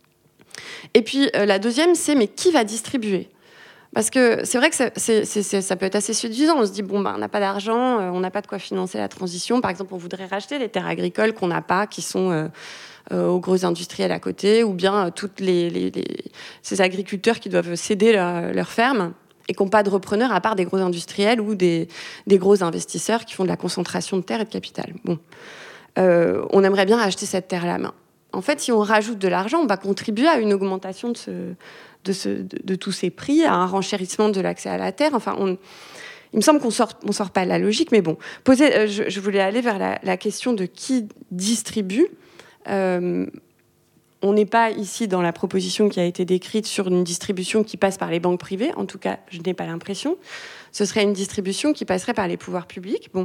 Et puis, euh, la deuxième, c'est, mais qui va distribuer ? Parce que c'est vrai que ça, c'est, c'est, c'est, ça peut être assez séduisant. On se dit, bon, ben, on n'a pas d'argent, euh, on n'a pas de quoi financer la transition. Par exemple, on voudrait racheter les terres agricoles qu'on n'a pas, qui sont euh, euh, aux gros industriels à côté, ou bien euh, toutes les, les, les, ces agriculteurs qui doivent céder leur, leur ferme et qui n'ont pas de repreneurs à part des gros industriels ou des, des gros investisseurs qui font de la concentration de terre et de capital. Bon. Euh, on aimerait bien acheter cette terre à la main. En fait, si on rajoute de l'argent, on va contribuer à une augmentation de, ce, de, ce, de, de tous ces prix, à un renchérissement de l'accès à la terre. Enfin, on, il me semble qu'on sort, on sort pas de la logique, mais bon. Poser, euh, je, je voulais aller vers la, la question de qui distribue. Euh, On n'est pas ici dans la proposition qui a été décrite sur une distribution qui passe par les banques privées. En tout cas, je n'ai pas l'impression. Ce serait une distribution qui passerait par les pouvoirs publics. Bon,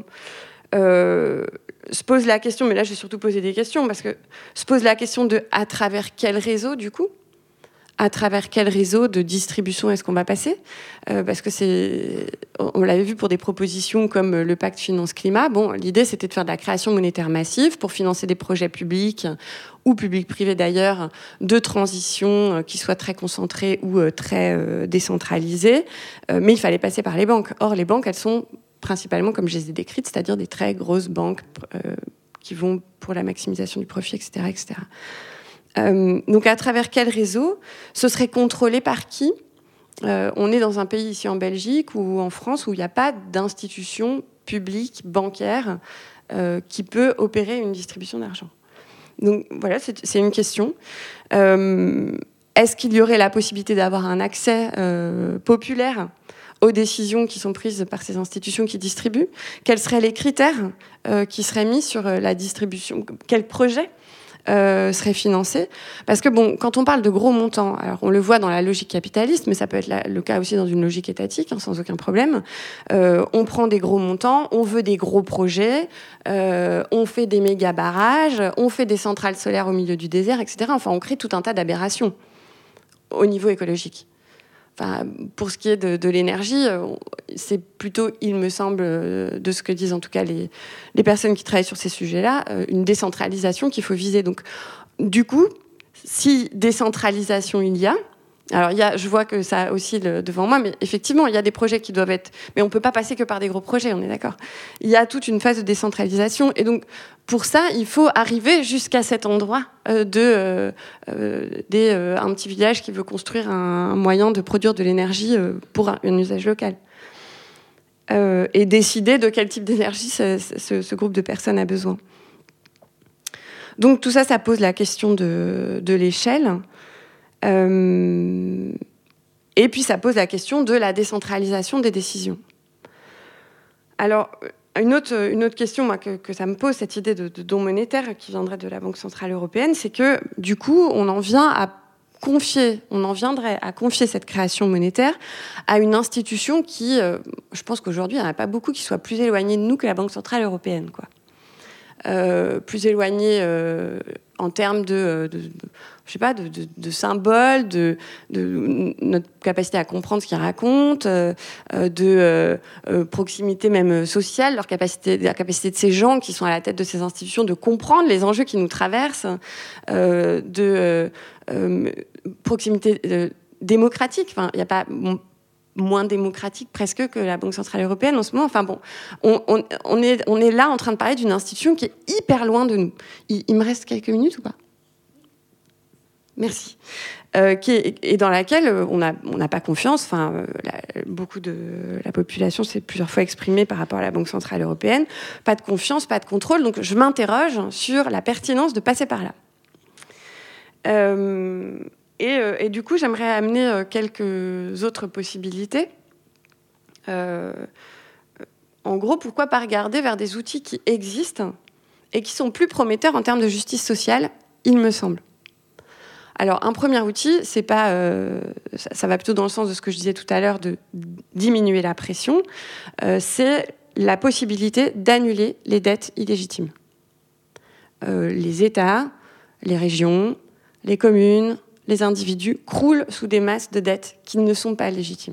euh, se pose la question, mais là, j'ai surtout posé des questions, parce que se pose la question de à travers quel réseau, du coup ? À travers quel réseau de distribution est-ce qu'on va passer ? euh, Parce que c'est, on l'avait vu pour des propositions comme le pacte finance-climat. Bon, l'idée, c'était de faire de la création monétaire massive pour financer des projets publics ou publics-privés d'ailleurs, de transition qui soient très concentrés ou très euh, décentralisés. Euh, mais il fallait passer par les banques. Or, les banques, elles sont principalement, comme je les ai décrites, c'est-à-dire des très grosses banques euh, qui vont pour la maximisation du profit, et cetera, et cetera. Euh, donc, à travers quel réseau ? Ce serait contrôlé par qui ? euh, On est dans un pays ici en Belgique ou en France où il n'y a pas d'institution publique, bancaire, euh, qui peut opérer une distribution d'argent. Donc, voilà, c'est, c'est une question. Euh, est-ce qu'il y aurait la possibilité d'avoir un accès euh, populaire aux décisions qui sont prises par ces institutions qui distribuent ? Quels seraient les critères euh, qui seraient mis sur la distribution ? Quels projets Euh, serait financé, parce que bon, quand on parle de gros montants, alors on le voit dans la logique capitaliste, mais ça peut être la, le cas aussi dans une logique étatique, hein, sans aucun problème. Euh, on prend des gros montants, on veut des gros projets, euh, on fait des méga barrages, on fait des centrales solaires au milieu du désert, et cetera. Enfin, on crée tout un tas d'aberrations au niveau écologique. Enfin, pour ce qui est de, de l'énergie, c'est plutôt, il me semble, de ce que disent en tout cas les, les personnes qui travaillent sur ces sujets-là, une décentralisation qu'il faut viser. Donc, du coup, si décentralisation il y a, alors il y a, je vois que ça oscille devant moi, mais effectivement, il y a des projets qui doivent être... Mais on ne peut pas passer que par des gros projets, on est d'accord. Il y a toute une phase de décentralisation. Et donc, pour ça, il faut arriver jusqu'à cet endroit euh, de euh, euh, des, euh, un petit village qui veut construire un, un moyen de produire de l'énergie euh, pour un, un usage local. Euh, et décider de quel type d'énergie ce, ce, ce groupe de personnes a besoin. Donc, tout ça, ça pose la question de, de l'échelle. Euh, et puis, ça pose la question de la décentralisation des décisions. Alors... Une autre, une autre question moi, que, que ça me pose, cette idée de, de don monétaire qui viendrait de la Banque centrale européenne, c'est que du coup, on en vient à confier, on en viendrait à confier cette création monétaire à une institution qui, euh, je pense qu'aujourd'hui, il n'y en a pas beaucoup qui soit plus éloignée de nous que la Banque centrale européenne, quoi. euh, plus éloignées euh, en termes de, de, de je sais pas, de, de, de symboles, de, de notre capacité à comprendre ce qu'ils racontent, euh, de euh, euh, proximité même sociale, leur capacité, la capacité de ces gens qui sont à la tête de ces institutions de comprendre les enjeux qui nous traversent, euh, de euh, euh, proximité euh, démocratique. Enfin, il n'y a pas bon, moins démocratique presque que la Banque Centrale Européenne en ce moment. Enfin bon, on, on, on, est, on est là en train de parler d'une institution qui est hyper loin de nous. Il, il me reste quelques minutes ou pas ? Merci. Euh, qui est, et dans laquelle on n'a on n'a pas confiance. Enfin, euh, la, beaucoup de la population s'est plusieurs fois exprimée par rapport à la Banque Centrale Européenne. Pas de confiance, pas de contrôle. Donc, je m'interroge sur la pertinence de passer par là. Euh, et, euh, et du coup, j'aimerais amener euh, quelques autres possibilités. Euh, en gros, pourquoi pas regarder vers des outils qui existent et qui sont plus prometteurs en termes de justice sociale, il me semble. Alors, un premier outil, c'est pas, euh, ça, ça va plutôt dans le sens de ce que je disais tout à l'heure, de diminuer la pression, euh, c'est la possibilité d'annuler les dettes illégitimes. Euh, les États, les régions, les communes, les individus croulent sous des masses de dettes qui ne sont pas légitimes.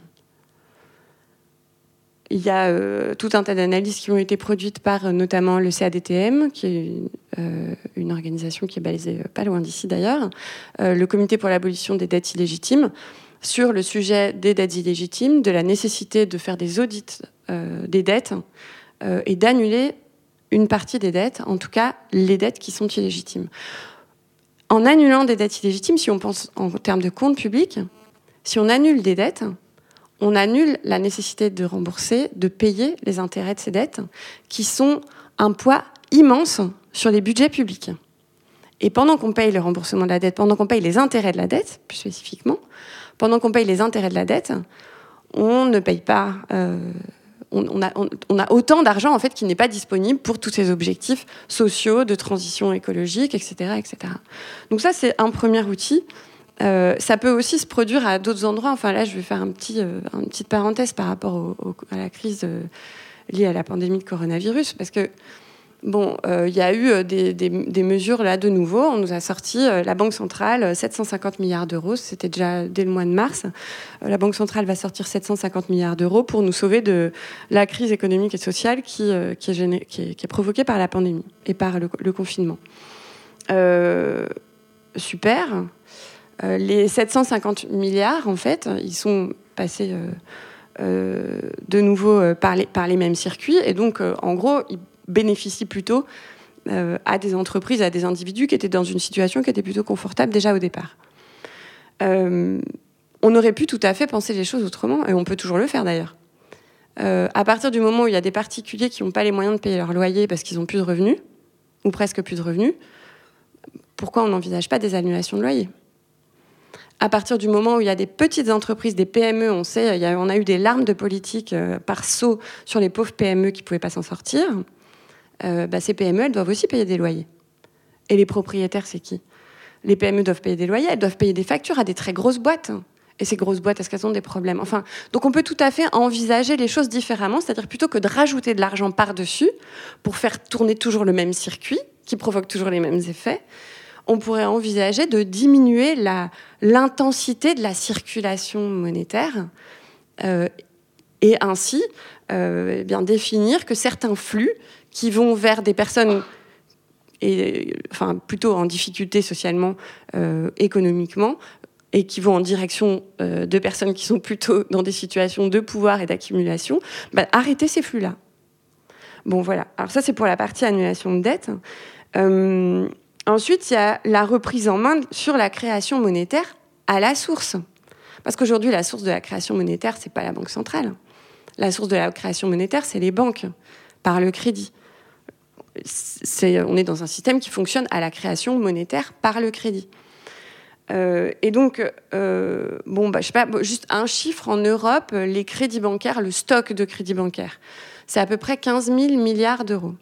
Il y a euh, tout un tas d'analyses qui ont été produites par euh, notamment le C A D T M, qui est une, euh, une organisation qui est basée euh, pas loin d'ici d'ailleurs, euh, le Comité pour l'abolition des dettes illégitimes, sur le sujet des dettes illégitimes, de la nécessité de faire des audits euh, des dettes euh, et d'annuler une partie des dettes, en tout cas les dettes qui sont illégitimes. En annulant des dettes illégitimes, si on pense en termes de comptes publics, si on annule des dettes, on annule la nécessité de rembourser, de payer les intérêts de ces dettes, qui sont un poids immense sur les budgets publics. Et pendant qu'on paye le remboursement de la dette, pendant qu'on paye les intérêts de la dette, plus spécifiquement, pendant qu'on paye les intérêts de la dette, on ne paye pas... Euh, on, on, a, on, on a autant d'argent en fait, qui n'est pas disponible pour tous ces objectifs sociaux, de transition écologique, et cetera, et cetera. Donc ça, c'est un premier outil. Euh, ça peut aussi se produire à d'autres endroits. Enfin, là, je vais faire un petit, euh, une petite parenthèse par rapport au, au, à la crise euh, liée à la pandémie de coronavirus, parce que bon, il euh, y a eu des, des, des mesures là de nouveau. On nous a sorti euh, la Banque centrale sept cent cinquante milliards d'euros. C'était déjà dès le mois de mars. Euh, la Banque centrale va sortir sept cent cinquante milliards d'euros pour nous sauver de la crise économique et sociale qui, euh, qui, est, géné- qui, est, qui est provoquée par la pandémie et par le, le confinement. Euh, super. Euh, les sept cent cinquante milliards, en fait, ils sont passés euh, euh, de nouveau euh, par, les, par les mêmes circuits. Et donc, euh, en gros, ils bénéficient plutôt euh, à des entreprises, à des individus qui étaient dans une situation qui était plutôt confortable déjà au départ. Euh, on aurait pu tout à fait penser les choses autrement, et on peut toujours le faire d'ailleurs. Euh, à partir du moment où il y a des particuliers qui n'ont pas les moyens de payer leur loyer parce qu'ils n'ont plus de revenus, ou presque plus de revenus, pourquoi on n'envisage pas des annulations de loyer ? À partir du moment où il y a des petites entreprises, des P M E, on sait, il y a, on a eu des larmes de politique euh, par saut sur les pauvres P M E qui ne pouvaient pas s'en sortir. Euh, bah, ces P M E, elles doivent aussi payer des loyers. Et les propriétaires, c'est qui ? Les P M E doivent payer des loyers, elles doivent payer des factures à des très grosses boîtes. Et ces grosses boîtes, est-ce qu'elles ont des problèmes ? Enfin, donc on peut tout à fait envisager les choses différemment, c'est-à-dire plutôt que de rajouter de l'argent par-dessus pour faire tourner toujours le même circuit, qui provoque toujours les mêmes effets, on pourrait envisager de diminuer la, l'intensité de la circulation monétaire euh, et ainsi euh, eh bien, définir que certains flux qui vont vers des personnes et, enfin, plutôt en difficulté socialement, euh, économiquement, et qui vont en direction euh, de personnes qui sont plutôt dans des situations de pouvoir et d'accumulation, bah, arrêter ces flux-là. Bon, voilà. Alors ça, c'est pour la partie annulation de dette. Euh, Ensuite, il y a la reprise en main sur la création monétaire à la source. Parce qu'aujourd'hui, la source de la création monétaire, c'est pas la Banque centrale. La source de la création monétaire, c'est les banques, par le crédit. C'est, on est dans un système qui fonctionne à la création monétaire par le crédit. Euh, et donc, euh, bon, bah, je sais pas, juste un chiffre en Europe, les crédits bancaires, le stock de crédits bancaires, c'est à peu près quinze mille milliards d'euros.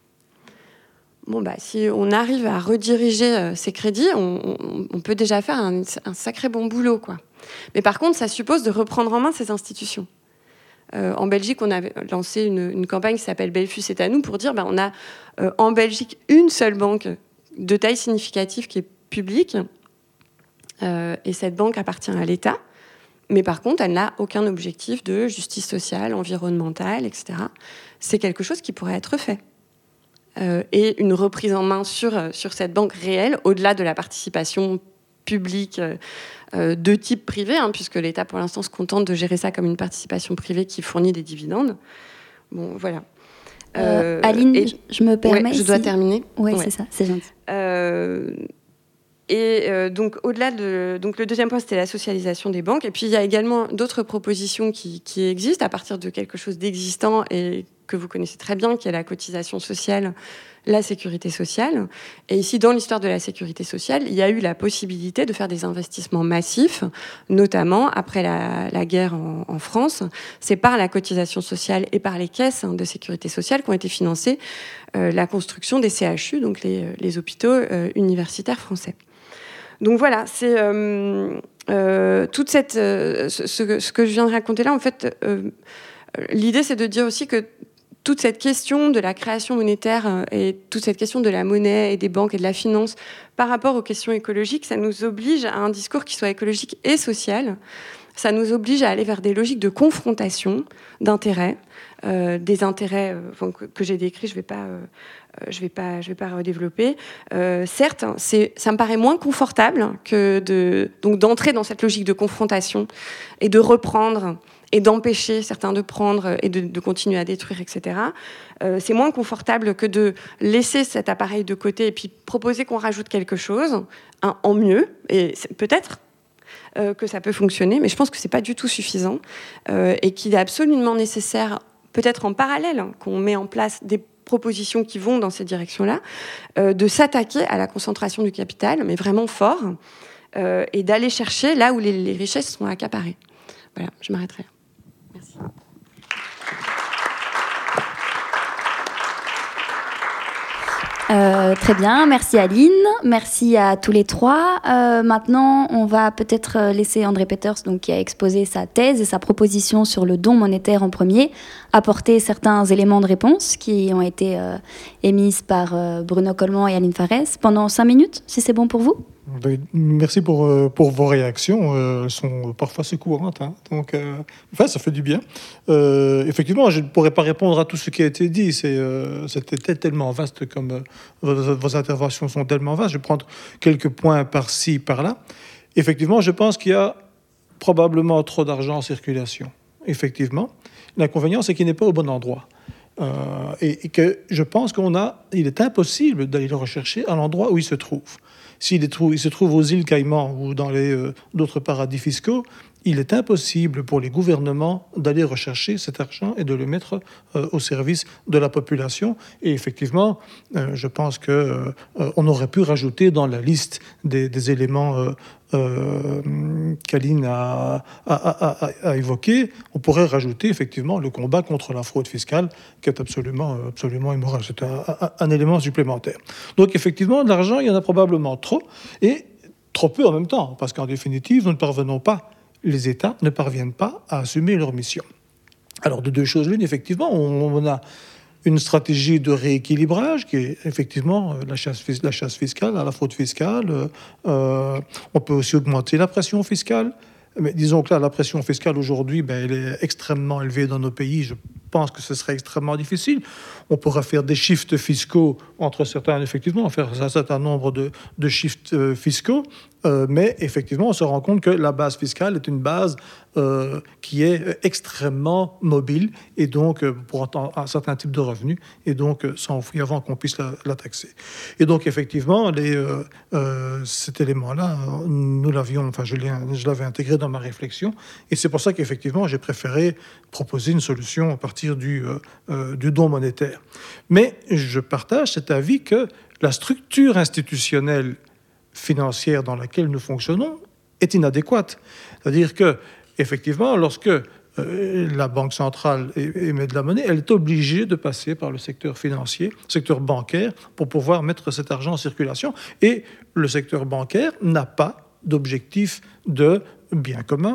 Bon, bah, si on arrive à rediriger euh, ces crédits, on, on, on peut déjà faire un, un sacré bon boulot, quoi. Mais par contre, ça suppose de reprendre en main ces institutions. Euh, en Belgique, on a lancé une, une campagne qui s'appelle Belfus est à nous pour dire ben, on a euh, en Belgique une seule banque de taille significative qui est publique euh, et cette banque appartient à l'État. Mais par contre, elle n'a aucun objectif de justice sociale, environnementale, et cetera. C'est quelque chose qui pourrait être fait. Euh, et une reprise en main sur, sur cette banque réelle, au-delà de la participation publique euh, de type privé, hein, puisque l'État, pour l'instant, se contente de gérer ça comme une participation privée qui fournit des dividendes. Bon, voilà. Euh, euh, Aline, et, je me permets... Ouais, je dois si... terminer. Oui, ouais. c'est ça, c'est gentil. Euh, et euh, donc, au-delà de... Donc, le deuxième point, c'était la socialisation des banques. Et puis, il y a également d'autres propositions qui, qui existent à partir de quelque chose d'existant et que vous connaissez très bien, qui est la cotisation sociale, la sécurité sociale. Et ici, dans l'histoire de la sécurité sociale, il y a eu la possibilité de faire des investissements massifs, notamment après la, la guerre en, en France. C'est par la cotisation sociale et par les caisses de sécurité sociale qu'ont été financées euh, la construction des C H U, donc les, les hôpitaux euh, universitaires français. Donc voilà, c'est euh, euh, toute cette, euh, ce, ce que je viens de raconter là, en fait, euh, l'idée c'est de dire aussi que toute cette question de la création monétaire et toute cette question de la monnaie et des banques et de la finance par rapport aux questions écologiques, ça nous oblige à un discours qui soit écologique et social. Ça nous oblige à aller vers des logiques de confrontation d'intérêts, euh, des intérêts euh, enfin, que, que j'ai décrits, je ne vais pas, euh, je vais pas, je vais pas redévelopper. Euh, certes, c'est, ça me paraît moins confortable que de, donc d'entrer dans cette logique de confrontation et de reprendre et d'empêcher certains de prendre et de, de continuer à détruire, et cetera. Euh, c'est moins confortable que de laisser cet appareil de côté et puis proposer qu'on rajoute quelque chose, hein, en mieux, et peut-être euh, que ça peut fonctionner, mais je pense que c'est pas du tout suffisant euh, et qu'il est absolument nécessaire, peut-être en parallèle, hein, qu'on met en place des propositions qui vont dans cette direction-là, euh, de s'attaquer à la concentration du capital, mais vraiment fort, euh, et d'aller chercher là où les, les richesses sont accaparées. Voilà, je m'arrêterai. Merci. Euh, très bien, merci Aline, merci à tous les trois. Euh, maintenant, on va peut-être laisser André Peters, donc, qui a exposé sa thèse et sa proposition sur le don monétaire en premier, apporter certains éléments de réponse qui ont été euh, émises par euh, Bruno Coleman et Aline Farès pendant cinq minutes, si c'est bon pour vous. Merci pour, pour vos réactions. Euh, elles sont parfois secourantes, hein. Donc, euh, enfin, ça fait du bien. Euh, effectivement, je ne pourrais pas répondre à tout ce qui a été dit. C'est, euh, c'était tellement vaste, comme euh, vos, vos interventions sont tellement vastes. Je vais prendre quelques points par-ci, par-là. Effectivement, je pense qu'il y a probablement trop d'argent en circulation. Effectivement. L'inconvénient, c'est qu'il n'est pas au bon endroit. Euh, et, et que je pense qu'on a, il est impossible d'aller le rechercher à l'endroit où il se trouve. S'il est, il se trouve aux îles Caïmans ou dans les, euh, d'autres paradis fiscaux, il est impossible pour les gouvernements d'aller rechercher cet argent et de le mettre euh, au service de la population. Et effectivement, euh, je pense qu'on euh, aurait pu rajouter dans la liste des, des éléments euh, euh, qu'Aline a, a, a, a, a évoqués, on pourrait rajouter effectivement le combat contre la fraude fiscale, qui est absolument, absolument immoral. C'est un, un, un élément supplémentaire. Donc effectivement, de l'argent, il y en a probablement trop, et trop peu en même temps, parce qu'en définitive, nous ne parvenons pas, les États ne parviennent pas à assumer leur mission. Alors, de deux choses l'une, effectivement, on, on a une stratégie de rééquilibrage qui est effectivement la chasse, la chasse fiscale, la fraude fiscale. Euh, on peut aussi augmenter la pression fiscale. Mais disons que là, la pression fiscale aujourd'hui, ben, elle est extrêmement élevée dans nos pays. Je pense que ce serait extrêmement difficile. On pourra faire des shifts fiscaux entre certains, effectivement, faire un certain nombre de, de shifts euh, fiscaux. Euh, mais effectivement, on se rend compte que la base fiscale est une base euh, qui est extrêmement mobile et donc euh, pour un, un certain type de revenus et donc euh, s'enfuir avant qu'on puisse la, la taxer. Et donc effectivement, les, euh, euh, cet élément-là, nous l'avions, enfin je, l'ai, je l'avais intégré dans ma réflexion et c'est pour ça qu'effectivement j'ai préféré proposer une solution à partir du, euh, euh, du don monétaire. Mais je partage cet avis que la structure institutionnelle financière dans laquelle nous fonctionnons est inadéquate. C'est-à-dire que, effectivement, lorsque euh, la Banque centrale émet de la monnaie, elle est obligée de passer par le secteur financier, le secteur bancaire, pour pouvoir mettre cet argent en circulation. Et le secteur bancaire n'a pas d'objectif de bien commun,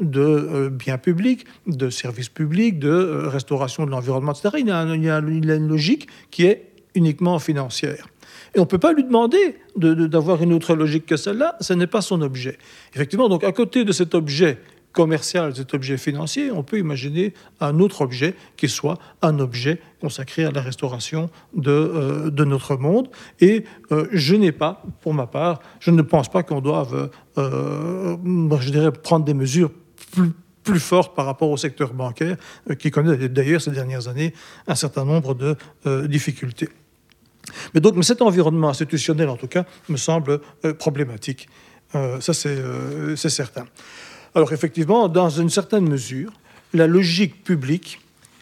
de euh, biens publics, de services publics, de euh, restauration de l'environnement, et cetera. Il y, a, il, y a, il y a une logique qui est uniquement financière. Et on ne peut pas lui demander de, de, d'avoir une autre logique que celle-là, ce n'est pas son objet. Effectivement, donc à côté de cet objet commercial, cet objet financier, on peut imaginer un autre objet qui soit un objet consacré à la restauration de, euh, de notre monde. Et euh, je n'ai pas, pour ma part, je ne pense pas qu'on doive, euh, je dirais, prendre des mesures plus, plus fortes par rapport au secteur bancaire, euh, qui connaît d'ailleurs ces dernières années un certain nombre de euh, difficultés. Mais donc, mais cet environnement institutionnel, en tout cas, me semble euh, problématique. Euh, ça, c'est, euh, c'est certain. Alors effectivement, dans une certaine mesure, la logique publique,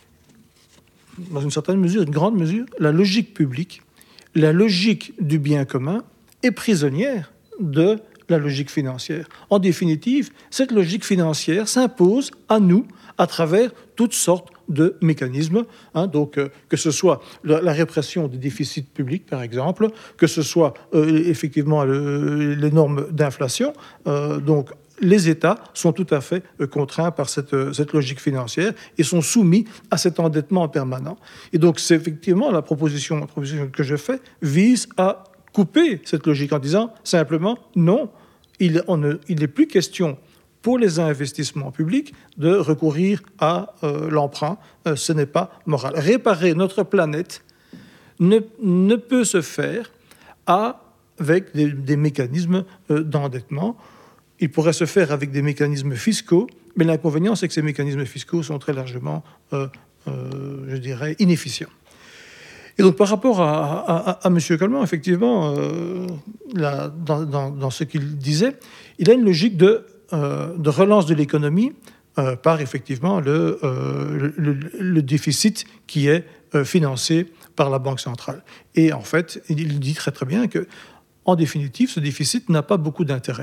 dans une certaine mesure, une grande mesure, la logique publique, la logique du bien commun est prisonnière de la logique financière. En définitive, cette logique financière s'impose à nous à travers toutes sortes de mécanismes, hein, donc euh, que ce soit la, la répression des déficits publics, par exemple, que ce soit euh, effectivement le, les normes d'inflation, euh, donc les États sont tout à fait contraints par cette, cette logique financière et sont soumis à cet endettement permanent. Et donc, c'est effectivement la proposition, la proposition que je fais vise à couper cette logique en disant simplement non, il, on ne, il n'est plus question pour les investissements publics de recourir à euh, l'emprunt. Euh, ce n'est pas moral. Réparer notre planète ne, ne peut se faire avec des, des mécanismes euh, d'endettement. Il pourrait se faire avec des mécanismes fiscaux, mais l'inconvénient, c'est que ces mécanismes fiscaux sont très largement, euh, euh, je dirais, inefficients. Et donc, par rapport à, à, à, à M. Coleman, effectivement, euh, là, dans, dans, dans ce qu'il disait, il a une logique de, euh, de relance de l'économie euh, par, effectivement, le, euh, le, le déficit qui est euh, financé par la Banque centrale. Et en fait, il dit très très bien que, en définitive, ce déficit n'a pas beaucoup d'intérêt.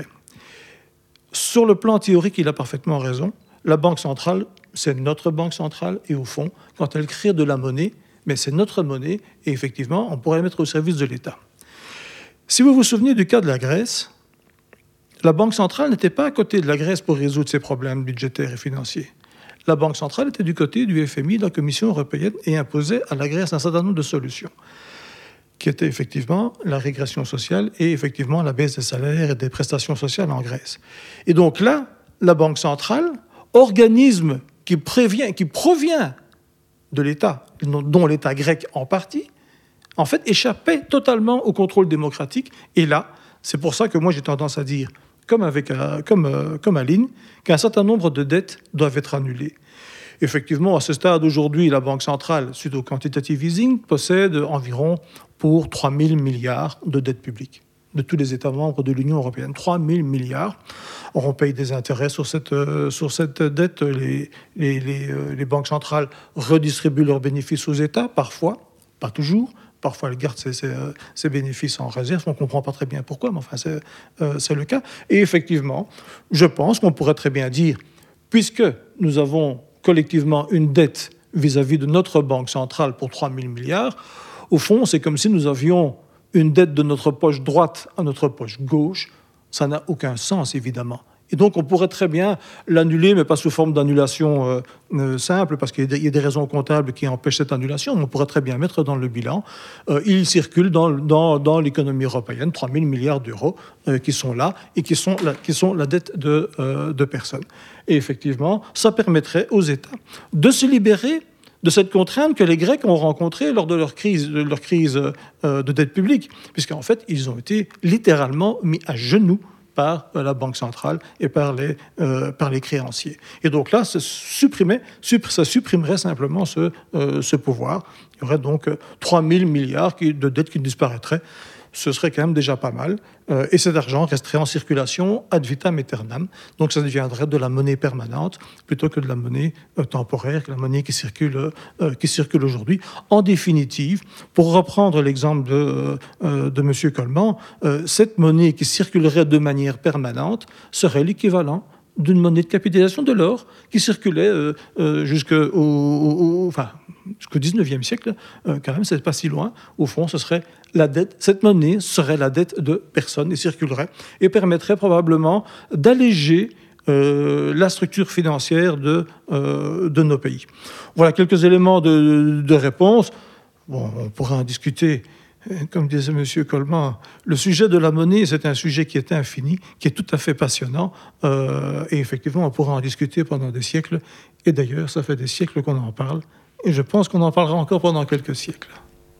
Sur le plan théorique, il a parfaitement raison. La Banque centrale, c'est notre Banque centrale. Et au fond, quand elle crée de la monnaie, mais c'est notre monnaie. Et effectivement, on pourrait la mettre au service de l'État. Si vous vous souvenez du cas de la Grèce, la Banque centrale n'était pas à côté de la Grèce pour résoudre ses problèmes budgétaires et financiers. La Banque centrale était du côté du F M I, de la Commission européenne, et imposait à la Grèce un certain nombre de solutions, qui était effectivement la régression sociale et effectivement la baisse des salaires et des prestations sociales en Grèce. Et donc là, la Banque centrale, organisme qui, prévient, qui provient de l'État, dont l'État grec en partie, en fait, échappait totalement au contrôle démocratique. Et là, c'est pour ça que moi j'ai tendance à dire, comme, avec, comme, comme Aline, qu'un certain nombre de dettes doivent être annulées. Effectivement, à ce stade, aujourd'hui, la Banque centrale, suite au quantitative easing, possède environ pour trois mille milliards de dettes publiques de tous les États membres de l'Union européenne. trois mille milliards. Or, on paye des intérêts sur cette, euh, sur cette dette. Les, les, les, euh, les banques centrales redistribuent leurs bénéfices aux États, parfois, pas toujours. Parfois, elles gardent ces, ces, ces bénéfices en réserve. On ne comprend pas très bien pourquoi, mais enfin, c'est, euh, c'est le cas. Et effectivement, je pense qu'on pourrait très bien dire, puisque nous avons collectivement une dette vis-à-vis de notre banque centrale pour trois mille milliards, au fond, c'est comme si nous avions une dette de notre poche droite à notre poche gauche. Ça n'a aucun sens, évidemment. Et donc, on pourrait très bien l'annuler, mais pas sous forme d'annulation euh, euh, simple, parce qu'il y a, des, il y a des raisons comptables qui empêchent cette annulation. On pourrait très bien mettre dans le bilan. Euh, il circule dans, dans, dans l'économie européenne trois mille milliards d'euros euh, qui sont là et qui sont la, qui sont la dette de, euh, de personnes. Et effectivement, ça permettrait aux États de se libérer de cette contrainte que les Grecs ont rencontrée lors de leur crise, de, leur crise euh, de dette publique, puisqu'en fait, ils ont été littéralement mis à genoux par la Banque centrale et par les, euh, par les créanciers. Et donc là, ça, supprimait, ça supprimerait simplement ce, euh, ce pouvoir. Il y aurait donc trois mille milliards de dettes qui disparaîtraient. Ce serait quand même déjà pas mal. Euh, et cet argent resterait en circulation ad vitam aeternam. Donc ça deviendrait de la monnaie permanente plutôt que de la monnaie euh, temporaire, que la monnaie qui circule, euh, qui circule aujourd'hui. En définitive, pour reprendre l'exemple de, euh, de M. Coleman, euh, cette monnaie qui circulerait de manière permanente serait l'équivalent d'une monnaie de capitalisation de l'or qui circulait euh, euh, jusqu'au au, au, enfin, jusqu'au dix-neuvième siècle, euh, quand même, c'est pas si loin. Au fond, ce serait la dette, cette monnaie serait la dette de personnes et circulerait et permettrait probablement d'alléger euh, la structure financière de, euh, de nos pays. Voilà quelques éléments de, de réponse. Bon, on pourra en discuter. Comme disait M. Coleman, le sujet de la monnaie, c'est un sujet qui est infini, qui est tout à fait passionnant. Euh, et effectivement, on pourra en discuter pendant des siècles. Et d'ailleurs, ça fait des siècles qu'on en parle. Et je pense qu'on en parlera encore pendant quelques siècles.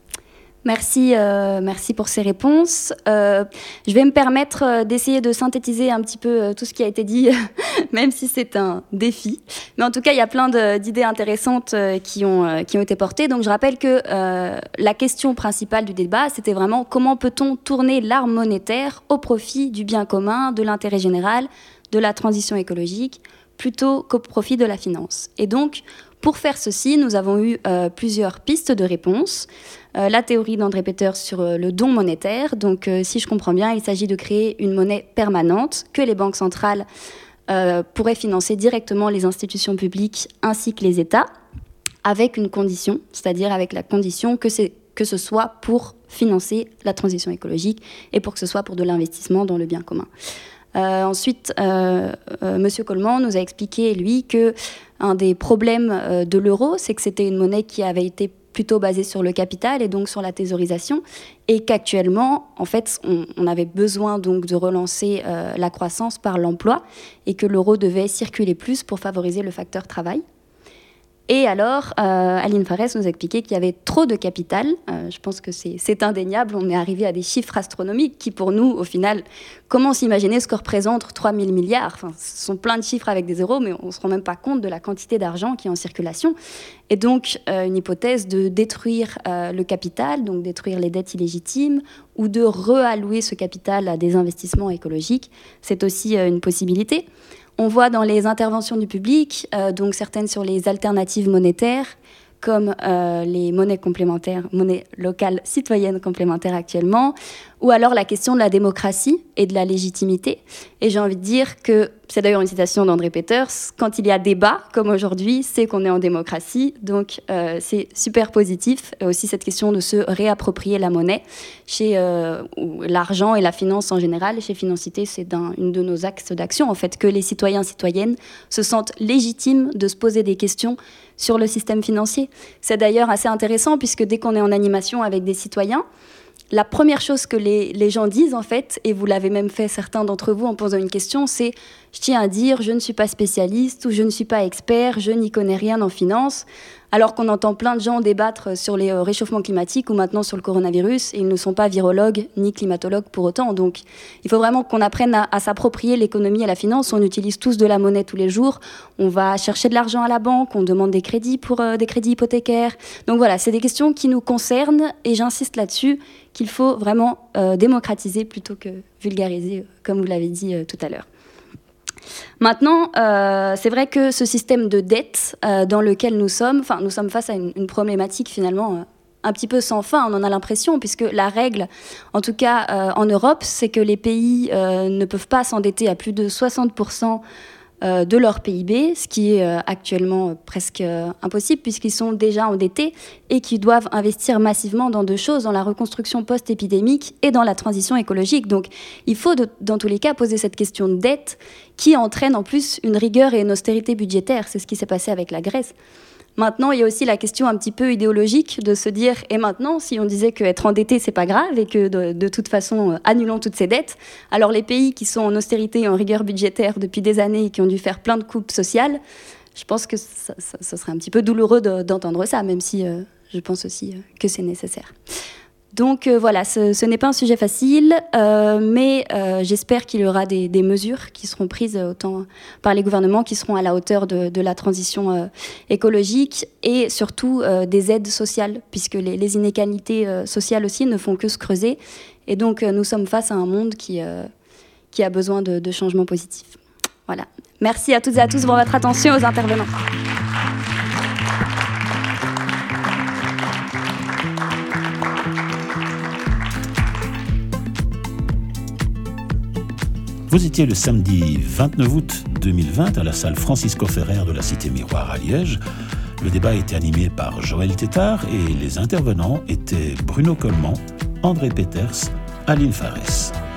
Merci, euh, merci pour ces réponses. Euh, je vais me permettre euh, d'essayer de synthétiser un petit peu euh, tout ce qui a été dit, même si c'est un défi. Mais en tout cas, il y a plein de, d'idées intéressantes euh, qui, ont, euh, qui ont été portées. Donc, je rappelle que euh, la question principale du débat, c'était vraiment comment peut-on tourner l'arme monétaire au profit du bien commun, de l'intérêt général, de la transition écologique, plutôt qu'au profit de la finance. Et donc, pour faire ceci, nous avons eu euh, plusieurs pistes de réponse. Euh, la théorie d'André Peters sur euh, le don monétaire. Donc, euh, si je comprends bien, il s'agit de créer une monnaie permanente que les banques centrales euh, pourraient financer directement les institutions publiques ainsi que les États, avec une condition, c'est-à-dire avec la condition que, c'est, que ce soit pour financer la transition écologique et pour que ce soit pour de l'investissement dans le bien commun. Euh, ensuite, euh, euh, M. Coleman nous a expliqué, lui, que un des problèmes euh, de l'euro, c'est que c'était une monnaie qui avait été plutôt basée sur le capital et donc sur la thésaurisation, et qu'actuellement, en fait, on, on avait besoin donc de relancer euh, la croissance par l'emploi et que l'euro devait circuler plus pour favoriser le facteur travail. Et alors, euh, Aline Farès nous a expliqué qu'il y avait trop de capital. Euh, je pense que c'est, c'est indéniable. On est arrivé à des chiffres astronomiques qui, pour nous, au final, comment s'imaginer ce que représente trois mille milliards ? Enfin, ce sont plein de chiffres avec des zéros, mais on ne se rend même pas compte de la quantité d'argent qui est en circulation. Et donc, euh, une hypothèse de détruire euh, le capital, donc détruire les dettes illégitimes, ou de reallouer ce capital à des investissements écologiques, c'est aussi euh, une possibilité. On voit dans les interventions du public, euh, donc certaines sur les alternatives monétaires, comme euh, les monnaies complémentaires, monnaies locales citoyennes complémentaires actuellement, ou alors la question de la démocratie et de la légitimité. Et j'ai envie de dire que, c'est d'ailleurs une citation d'André Peters, quand il y a débat, comme aujourd'hui, c'est qu'on est en démocratie, donc euh, c'est super positif. Et aussi cette question de se réapproprier la monnaie, chez euh, l'argent et la finance en général. Chez Financité, c'est d'un, une de nos axes d'action, en fait, que les citoyens et citoyennes se sentent légitimes de se poser des questions sur le système financier. C'est d'ailleurs assez intéressant, puisque dès qu'on est en animation avec des citoyens, la première chose que les, les gens disent, en fait, et vous l'avez même fait certains d'entre vous en posant une question, c'est « je tiens à dire, je ne suis pas spécialiste ou je ne suis pas expert, je n'y connais rien en finance », alors qu'on entend plein de gens débattre sur les réchauffements climatiques ou maintenant sur le coronavirus, et ils ne sont pas virologues ni climatologues pour autant. Donc, il faut vraiment qu'on apprenne à, à s'approprier l'économie et la finance. On utilise tous de la monnaie tous les jours. On va chercher de l'argent à la banque, on demande des crédits pour euh, des crédits hypothécaires. Donc voilà, c'est des questions qui nous concernent, et j'insiste là-dessus qu'il faut vraiment euh, démocratiser plutôt que vulgariser, comme vous l'avez dit euh, tout à l'heure. Maintenant, euh, c'est vrai que ce système de dette euh, dans lequel nous sommes, enfin, nous sommes face à une, une problématique finalement euh, un petit peu sans fin, on en a l'impression, puisque la règle, en tout cas euh, en Europe, c'est que les pays euh, ne peuvent pas s'endetter à plus de soixante pour cent euh, de leur P I B, ce qui est euh, actuellement euh, presque euh, impossible, puisqu'ils sont déjà endettés et qu'ils doivent investir massivement dans deux choses, dans la reconstruction post-épidémique et dans la transition écologique. Donc, il faut, de, dans tous les cas, poser cette question de dette qui entraîne en plus une rigueur et une austérité budgétaire. C'est ce qui s'est passé avec la Grèce. Maintenant, il y a aussi la question un petit peu idéologique de se dire, et maintenant, si on disait qu'être endetté, c'est pas grave et que de, de toute façon, euh, annulons toutes ces dettes, alors les pays qui sont en austérité et en rigueur budgétaire depuis des années et qui ont dû faire plein de coupes sociales, je pense que ça, ça, ça serait un petit peu douloureux de, d'entendre ça, même si euh, je pense aussi euh, que c'est nécessaire. Donc euh, voilà, ce, ce n'est pas un sujet facile, euh, mais euh, j'espère qu'il y aura des, des mesures qui seront prises autant par les gouvernements qui seront à la hauteur de, de la transition euh, écologique et surtout euh, des aides sociales, puisque les, les inégalités euh, sociales aussi ne font que se creuser. Et donc euh, nous sommes face à un monde qui, euh, qui a besoin de, de changements positifs. Voilà. Merci à toutes et à tous pour votre attention, aux intervenants. Vous étiez le samedi vingt-neuf août deux mille vingt à la salle Francisco Ferrer de la Cité Miroir à Liège. Le débat était animé par Joël Tétart et les intervenants étaient Bruno Coleman, André Peters, Aline Farès.